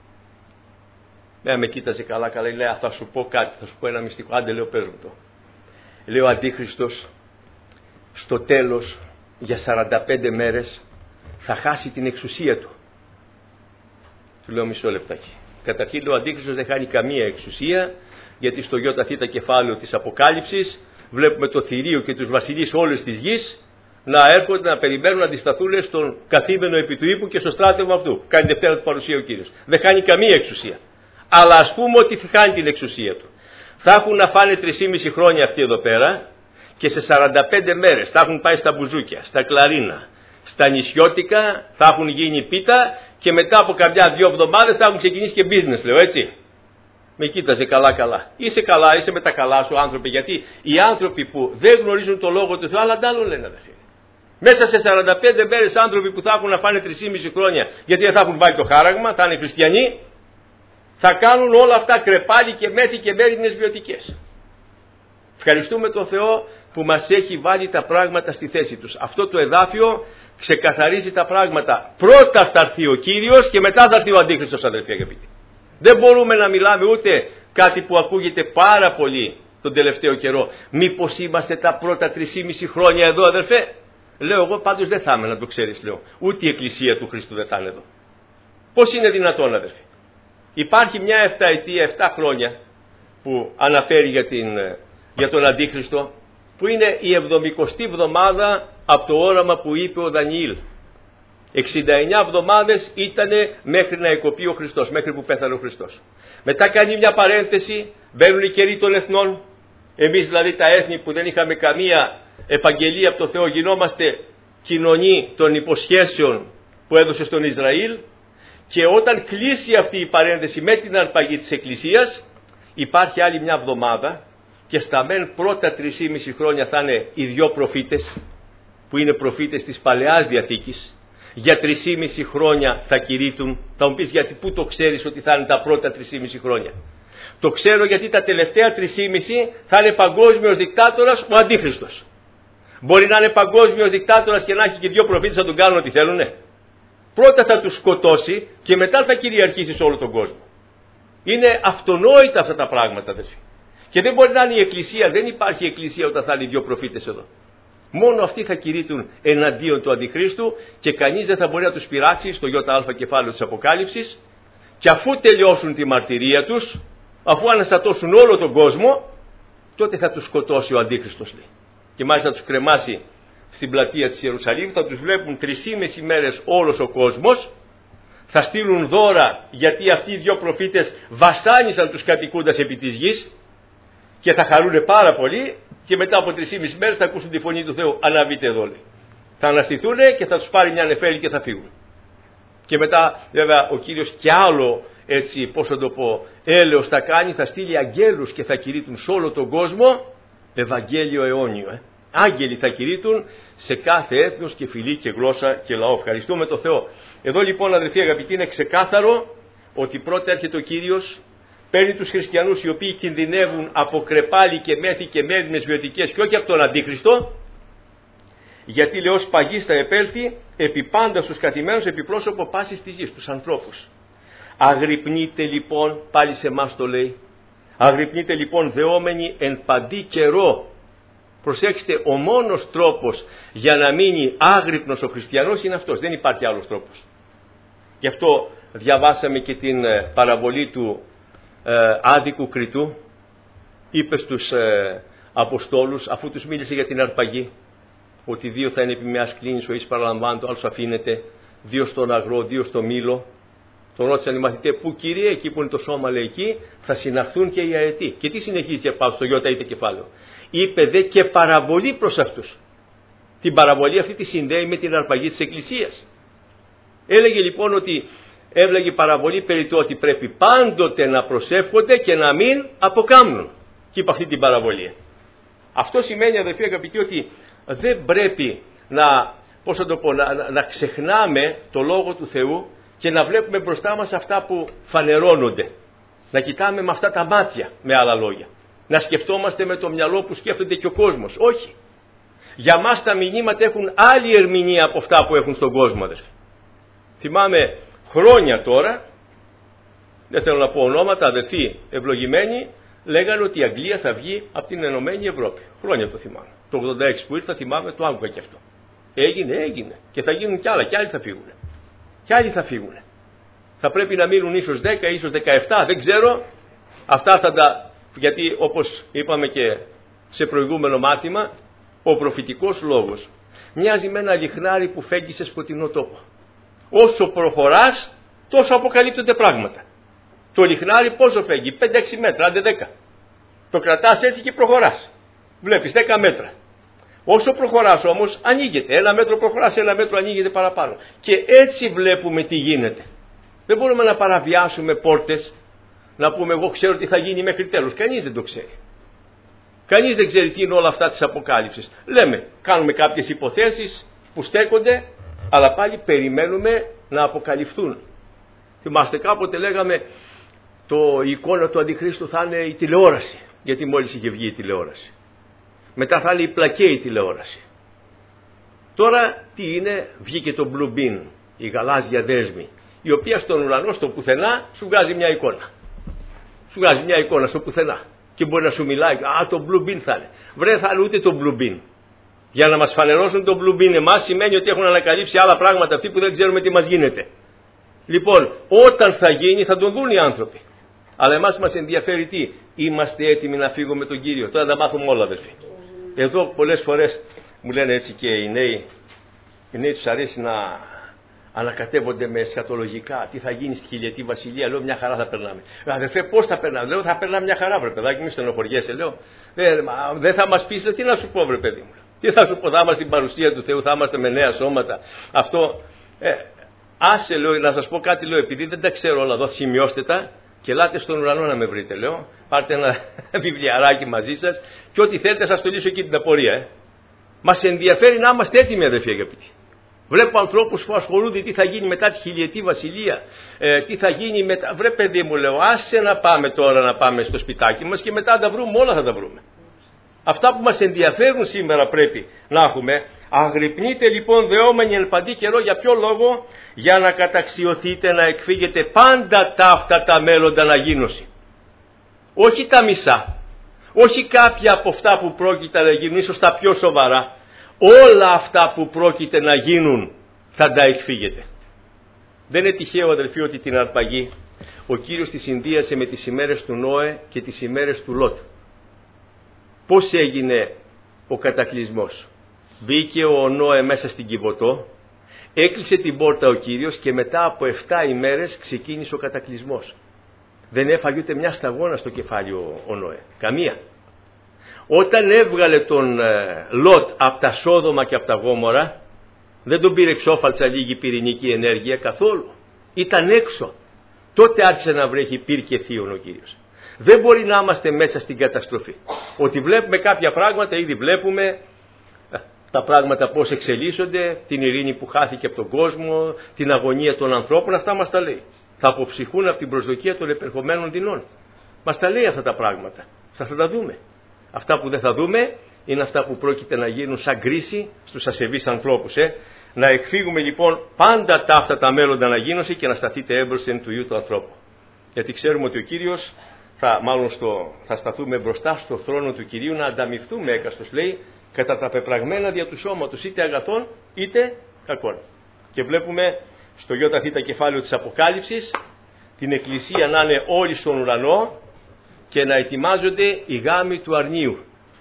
Με κοίταζε καλά, λέει, θα σου πω κάτι, θα σου πω ένα μυστικό. Άντε, λέω, πες μου το. Λέω, ο Αντίχριστος στο τέλος για 45 μέρες θα χάσει την εξουσία του. Του λέω, μισό λεπτάκι. Καταρχήν, ο Αντίχριστος δεν χάνει καμία εξουσία, γιατί στο ΙΘ κεφάλαιο της Αποκάλυψης βλέπουμε το θηρίο και τους βασιλείς όλες της γης να έρχονται να περιμένουν να αντισταθούν στον καθήμενο επί του ύπου και στο στράτευμα αυτού. Κάνει δευτέρα του παρουσία ο Κύριος. Δεν χάνει καμία εξουσία. Αλλά ας πούμε ότι θα χάνει την εξουσία του. Θα έχουν να φάνε 3,5 χρόνια αυτοί εδώ πέρα και σε 45 μέρες θα έχουν πάει στα μπουζούκια, στα κλαρίνα, στα νησιώτικα, θα έχουν γίνει πίτα και μετά από καμιά 2 εβδομάδες θα έχουν ξεκινήσει και business, λέω, έτσι. Με κοίταζε καλά. Είσαι καλά, είσαι με τα καλά σου άνθρωποι, γιατί οι άνθρωποι που δεν γνωρίζουν το λόγο του Θεού, αλλά αντάλλον λένε, αδερφοί. Μέσα σε 45 μέρες άνθρωποι που θα έχουν να φάνε 3,5 χρόνια, γιατί δεν θα έχουν βάλει το χάραγμα, θα είναι χριστιανοί, θα κάνουν όλα αυτά κρεπάλι και μέθη και μέριμνες βιωτικές. Ευχαριστούμε τον Θεό που μας έχει βάλει τα πράγματα στη θέση τους. Αυτό το εδάφιο ξεκαθαρίζει τα πράγματα. Πρώτα θα έρθει ο Κύριος και μετά θα έρθει ο Αντίχριστος, αδελφοί αγαπητοί. Δεν μπορούμε να μιλάμε ούτε κάτι που ακούγεται πάρα πολύ τον τελευταίο καιρό. Μήπως είμαστε τα πρώτα 3,5 χρόνια εδώ, αδελφέ? Λέω, εγώ πάντως δεν θα είμαι, να το ξέρεις, λέω. Ούτε η Εκκλησία του Χριστού δεν θα είναι εδώ. Πώς είναι δυνατόν, αδελφέ? Υπάρχει μια 7 χρόνια που αναφέρει για τον Αντίχριστο, που είναι η 70η εβδομάδα από το όραμα που είπε ο Δανιήλ. 69 εβδομάδες ήτανε μέχρι να εκοπεί ο Χριστός, μέχρι που πέθανε ο Χριστός. Μετά κάνει μια παρένθεση, μπαίνουν οι καιροί των εθνών Εμείς δηλαδή τα έθνη που δεν είχαμε καμία επαγγελία από το Θεό γινόμαστε κοινωνοί των υποσχέσεων που έδωσε στον Ισραήλ, και όταν κλείσει αυτή η παρένθεση με την αρπαγή της Εκκλησίας υπάρχει άλλη μια εβδομάδα και στα μεν πρώτα 3,5 χρόνια θα είναι οι δυο προφήτες που είναι προφήτες της Παλαιάς Διαθήκης. Για 3,5 χρόνια θα κηρύττουν. Θα μου πεις γιατί, πού το ξέρεις ότι θα είναι τα πρώτα 3,5 χρόνια? Το ξέρω γιατί τα τελευταία 3,5 θα είναι παγκόσμιος δικτάτορας ο Αντίχριστος. Μπορεί να είναι παγκόσμιος δικτάτορας και να έχει και δυο προφήτες να τον κάνουν ό,τι θέλουνε. Πρώτα θα τους σκοτώσει και μετά θα κυριαρχήσει σε όλο τον κόσμο. Είναι αυτονόητα αυτά τα πράγματα, αδελφοί. Και δεν μπορεί να είναι η Εκκλησία, δεν υπάρχει Εκκλησία όταν θα είναι οι δυο προφήτες εδώ. Μόνο αυτοί θα κηρύττουν εναντίον του Αντιχρίστου και κανείς δεν θα μπορεί να τους πειράξει στο ΙΑ κεφάλαιο της Αποκάλυψης, και αφού τελειώσουν τη μαρτυρία τους, αφού αναστατώσουν όλο τον κόσμο, τότε θα τους σκοτώσει ο Αντίχριστος, λέει. Και μάλιστα θα τους κρεμάσει στην πλατεία της Ιερουσαλήμ, θα τους βλέπουν 3,5 μέρες όλος ο κόσμος, θα στείλουν δώρα γιατί αυτοί οι δυο προφήτες βασάνισαν τους κατοικούντας επί της γης και θα χαρούν πάρα πολύ, και μετά από 3,5 μέρες θα ακούσουν τη φωνή του Θεού, αναβείτε εδώ, λέει. Θα αναστηθούν και θα τους πάρει μια νεφέλη και θα φύγουν. Και μετά βέβαια ο Κύριος κι άλλο, έτσι πώς θα το πω, έλεος θα κάνει, θα στείλει αγγέλους και θα κηρύττουν σε όλο τον κόσμο Ευαγγέλιο αιώνιο. Άγγελοι θα κηρύττουν σε κάθε έθνος και φυλή και γλώσσα και λαό. Ευχαριστούμε τον Θεό. Εδώ λοιπόν, αδελφοί αγαπητοί, είναι ξεκάθαρο ότι πρώτα έρχεται ο Κύριος, παίρνει τους χριστιανούς οι οποίοι κινδυνεύουν από κρεπάλι και μέθη και μέριμνες βιωτικές και όχι από τον Αντίχριστο, γιατί λέει ως παγής θα επέλθει επί πάντα στους καθημένους επιπρόσωπο πάσης της γης, τους ανθρώπους. Αγρυπνείτε λοιπόν, πάλι σε εμάς το λέει, αγρυπνείτε λοιπόν δεόμενοι εν παντή καιρό. Προσέξτε, ο μόνος τρόπος για να μείνει άγρυπνος ο χριστιανός είναι αυτός, δεν υπάρχει άλλος τρόπος. Γι' αυτό διαβάσαμε και την παραβολή του άδικου Κριτού. Είπε στους Αποστόλους, αφού τους μίλησε για την αρπαγή, ότι 2 θα είναι επί μιας κλίνης, ο εις παραλαμβάνει, ο άλλος αφήνεται, 2 στον αγρό, 2 στο μήλο. Τον ρώτησαν οι μαθητές, πού Κύριε? Εκεί που είναι το σώμα, λέει, εκεί θα συναχθούν και οι αετοί. Και τι συνεχίζει και πάω στο ΙΑ κεφάλαιο? Είπε δε και παραβολή προς αυτούς. Την παραβολή αυτή τη συνδέει με την αρπαγή της Εκκλησίας. Έλεγε λοιπόν ότι έβλεγε παραβολή περί του ότι πρέπει πάντοτε να προσεύχονται και να μην αποκάμνουν. Και είπε αυτή την παραβολή. Αυτό σημαίνει, αδελφοί αγαπητοί, ότι δεν πρέπει να, πώς θα το πω, να ξεχνάμε το Λόγο του Θεού και να βλέπουμε μπροστά μας αυτά που φανερώνονται. Να κοιτάμε με αυτά τα μάτια, με άλλα λόγια. Να σκεφτόμαστε με το μυαλό που σκέφτεται και ο κόσμος. Όχι. Για μας τα μηνύματα έχουν άλλη ερμηνεία από αυτά που έχουν στον κόσμο, αδελφοί. Θυμάμαι χρόνια τώρα, δεν θέλω να πω ονόματα, αδελφοί ευλογημένοι, λέγανε ότι η Αγγλία θα βγει από την Ενωμένη Ευρώπη. Χρόνια το θυμάμαι. Το 86 που ήρθα, θυμάμαι, το άκουγα και αυτό. Έγινε. Και θα γίνουν κι άλλα, κι άλλοι θα φύγουν. Κι άλλοι θα φύγουν. Θα πρέπει να μείνουν ίσως 10, ίσως 17, δεν ξέρω. Αυτά θα τα... Γιατί όπως είπαμε και σε προηγούμενο μάθημα, ο προφητικός λόγος μοιάζει με ένα λιχνάρι που φέγγει σε σκοτεινό τόπο. Όσο προχωράς, τόσο αποκαλύπτονται πράγματα. Το λιχνάρι πόσο φέγγει? 5-6 μέτρα, άντε 10. Το κρατάς έτσι και προχωράς. Βλέπεις 10 μέτρα. Όσο προχωράς όμως ανοίγεται. 1 μέτρο προχωράς, 1 μέτρο ανοίγεται παραπάνω. Και έτσι βλέπουμε τι γίνεται. Δεν μπορούμε να παραβιάσουμε πόρτες, να πούμε εγώ ξέρω τι θα γίνει μέχρι τέλος. Κανείς δεν το ξέρει. Κανείς δεν ξέρει τι είναι όλα αυτά της Αποκάλυψης. Λέμε, κάνουμε κάποιες υποθέσεις που στέκονται, αλλά πάλι περιμένουμε να αποκαλυφθούν. Θυμάστε, κάποτε λέγαμε η εικόνα του Αντιχρίστου θα είναι η τηλεόραση, γιατί μόλις είχε βγει η τηλεόραση. Μετά θα είναι η πλακέη τηλεόραση. Τώρα τι είναι? Βγήκε το Blue Beam, η γαλάζια δέσμη, η οποία στον ουρανό, στο πουθενά, σου βγάζει μια εικόνα. Σου βγάζει μια εικόνα στο πουθενά. Και μπορεί να σου μιλάει, το Blue Beam θα είναι. Βρε, θα είναι ούτε το Blue Beam. Για να μας φανερώσουν το Blue Beam εμάς σημαίνει ότι έχουν ανακαλύψει άλλα πράγματα αυτοί που δεν ξέρουμε τι μας γίνεται. Λοιπόν, όταν θα γίνει θα τον δουν οι άνθρωποι. Αλλά εμάς μας ενδιαφέρει τι? Είμαστε έτοιμοι να φύγουμε με τον Κύριο? Τώρα τα μάθουμε όλα, αδελφοί. Εδώ πολλές φορές μου λένε έτσι και οι νέοι τους αρέσει να ανακατεύονται με εσχατολογικά. Τι θα γίνει στη χιλιετή βασιλεία? Λέω, μια χαρά θα περνάμε. Αδελφέ, πώς θα περνάμε? Λέω, θα περνάμε μια χαρά, βρε παιδάκι, μη στενοχωριέσαι. Λέω, Δεν θα μας πείσετε, τι να σου πω βρε παιδί μου. Τι θα σου πω, θα είμαστε στην παρουσία του Θεού, θα είμαστε με νέα σώματα. Αυτό, άσε λέω, να σας πω κάτι λέω, επειδή δεν τα ξέρω όλα εδώ, σημειώστε τα και ελάτε στον ουρανό να με βρείτε λέω. Πάρτε ένα βιβλιαράκι μαζί σας και ό,τι θέλετε σας το λύσω εκεί την απορία. Μας ενδιαφέρει να είμαστε έτοιμοι αδερφοί αγαπητοί. Βλέπω ανθρώπους που ασχολούνται τι θα γίνει μετά τη χιλιετή βασιλεία, τι θα γίνει μετά. Βρε παιδί μου λέω, άσε να πάμε τώρα να πάμε στο σπιτάκι μας και μετά τα βρούμε, όλα θα τα βρούμε. Αυτά που μας ενδιαφέρουν σήμερα πρέπει να έχουμε. Αγρυπνείτε λοιπόν δεόμενοι εν παντή καιρό, για ποιο λόγο? Για να καταξιωθείτε, να εκφύγετε πάντα αυτά τα μέλλοντα αναγίνωση. Όχι τα μισά, όχι κάποια από αυτά που πρόκειται να γίνουν, ίσως τα πιο σοβαρά. Όλα αυτά που πρόκειται να γίνουν θα τα εκφύγετε. Δεν είναι τυχαίο αδελφοί ότι την αρπαγή ο Κύριος τη συνδύασε με τις ημέρες του Νόε και τις ημέρες του Λότ. Πώς έγινε ο κατακλυσμός? Μπήκε ο Νόε μέσα στην Κιβωτό, έκλεισε την πόρτα ο Κύριος και μετά από 7 ημέρες ξεκίνησε ο κατακλυσμός. Δεν έφαγε ούτε μια σταγόνα στο κεφάλι ο Νόε, καμία. Όταν έβγαλε τον Λότ από τα Σόδομα και από τα Γόμορα, δεν τον πήρε εξόφαλτσα λίγη πυρηνική ενέργεια καθόλου. Ήταν έξω. Τότε άρχισε να βρέχει πυρ και θείον ο Κύριος. Δεν μπορεί να είμαστε μέσα στην καταστροφή. Ότι βλέπουμε κάποια πράγματα, ήδη βλέπουμε τα πράγματα πώς εξελίσσονται, την ειρήνη που χάθηκε από τον κόσμο, την αγωνία των ανθρώπων, αυτά μας τα λέει. Θα αποψυχούν από την προσδοκία των επερχομένων δεινών. Μας τα λέει αυτά τα πράγματα. Θα τα δούμε. Αυτά που δεν θα δούμε είναι αυτά που πρόκειται να γίνουν σαν κρίση στους ασεβείς ανθρώπους. Να εκφύγουμε λοιπόν πάντα αυτά τα μέλλοντα αναγίνωση και να σταθείτε έμπροσθεν του Υιού του ανθρώπου. Γιατί ξέρουμε ότι ο Κύριος θα σταθούμε μπροστά στο θρόνο του Κυρίου να ανταμυφθούμε έκαστος, λέει, κατά τα πεπραγμένα δια του σώματος, είτε αγαθών είτε κακών. Και βλέπουμε στο ΙΘ κεφάλαιο της Αποκάλυψης την Εκκλησία να είναι όλοι στον ουρανό και να ετοιμάζονται οι γάμοι του αρνίου.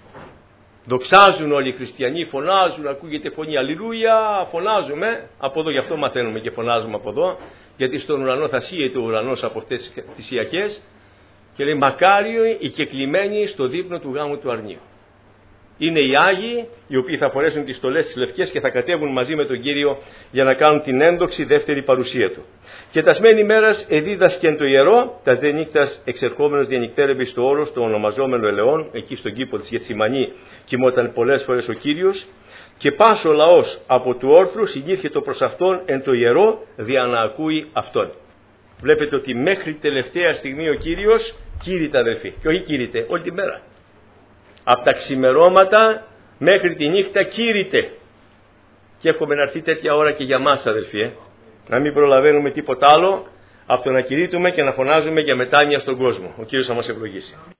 Δοξάζουν όλοι οι χριστιανοί, φωνάζουν, ακούγεται φωνή αλληλούια, φωνάζουμε. Από εδώ γι' αυτό μαθαίνουμε και φωνάζουμε από εδώ, γιατί στον ουρανό θα σύεται ο ουρανός από αυτές τις ιαχές και λέει μακάριοι οι κεκλημένοι στο δείπνο του γάμου του αρνίου. Είναι οι Άγιοι οι οποίοι θα φορέσουν τις στολές τις λευκές και θα κατέβουν μαζί με τον Κύριο για να κάνουν την ένδοξη δεύτερη παρουσία του. Και τασμένη μέρας εδίδασκεν το ιερό, τας δε νύκτας εξερχόμενος διανυκτέρευε στο όρος το ονομαζόμενο ελαιών, εκεί στον κήπο της Γεθσιμανή κοιμόταν πολλές φορές ο Κύριος, και πας ο λαός από του όρθρου συνήρχετο προς αυτόν εν το ιερό δια να ακούει αυτόν. Βλέπετε ότι μέχρι τελευταία στιγμή ο Κύριος κήρυται αδελφοί, και όχι κήρυται όλη τη μέρα. Από τα ξημερώματα μέχρι τη νύχτα κήρυται. Και εύχομαι να έρθει τέτοια ώρα και για μας αδελφοί, να μην προλαβαίνουμε τίποτα άλλο από το να κηρύττουμε και να φωνάζουμε για μετάνοια στον κόσμο. Ο Κύριος θα μας ευλογήσει.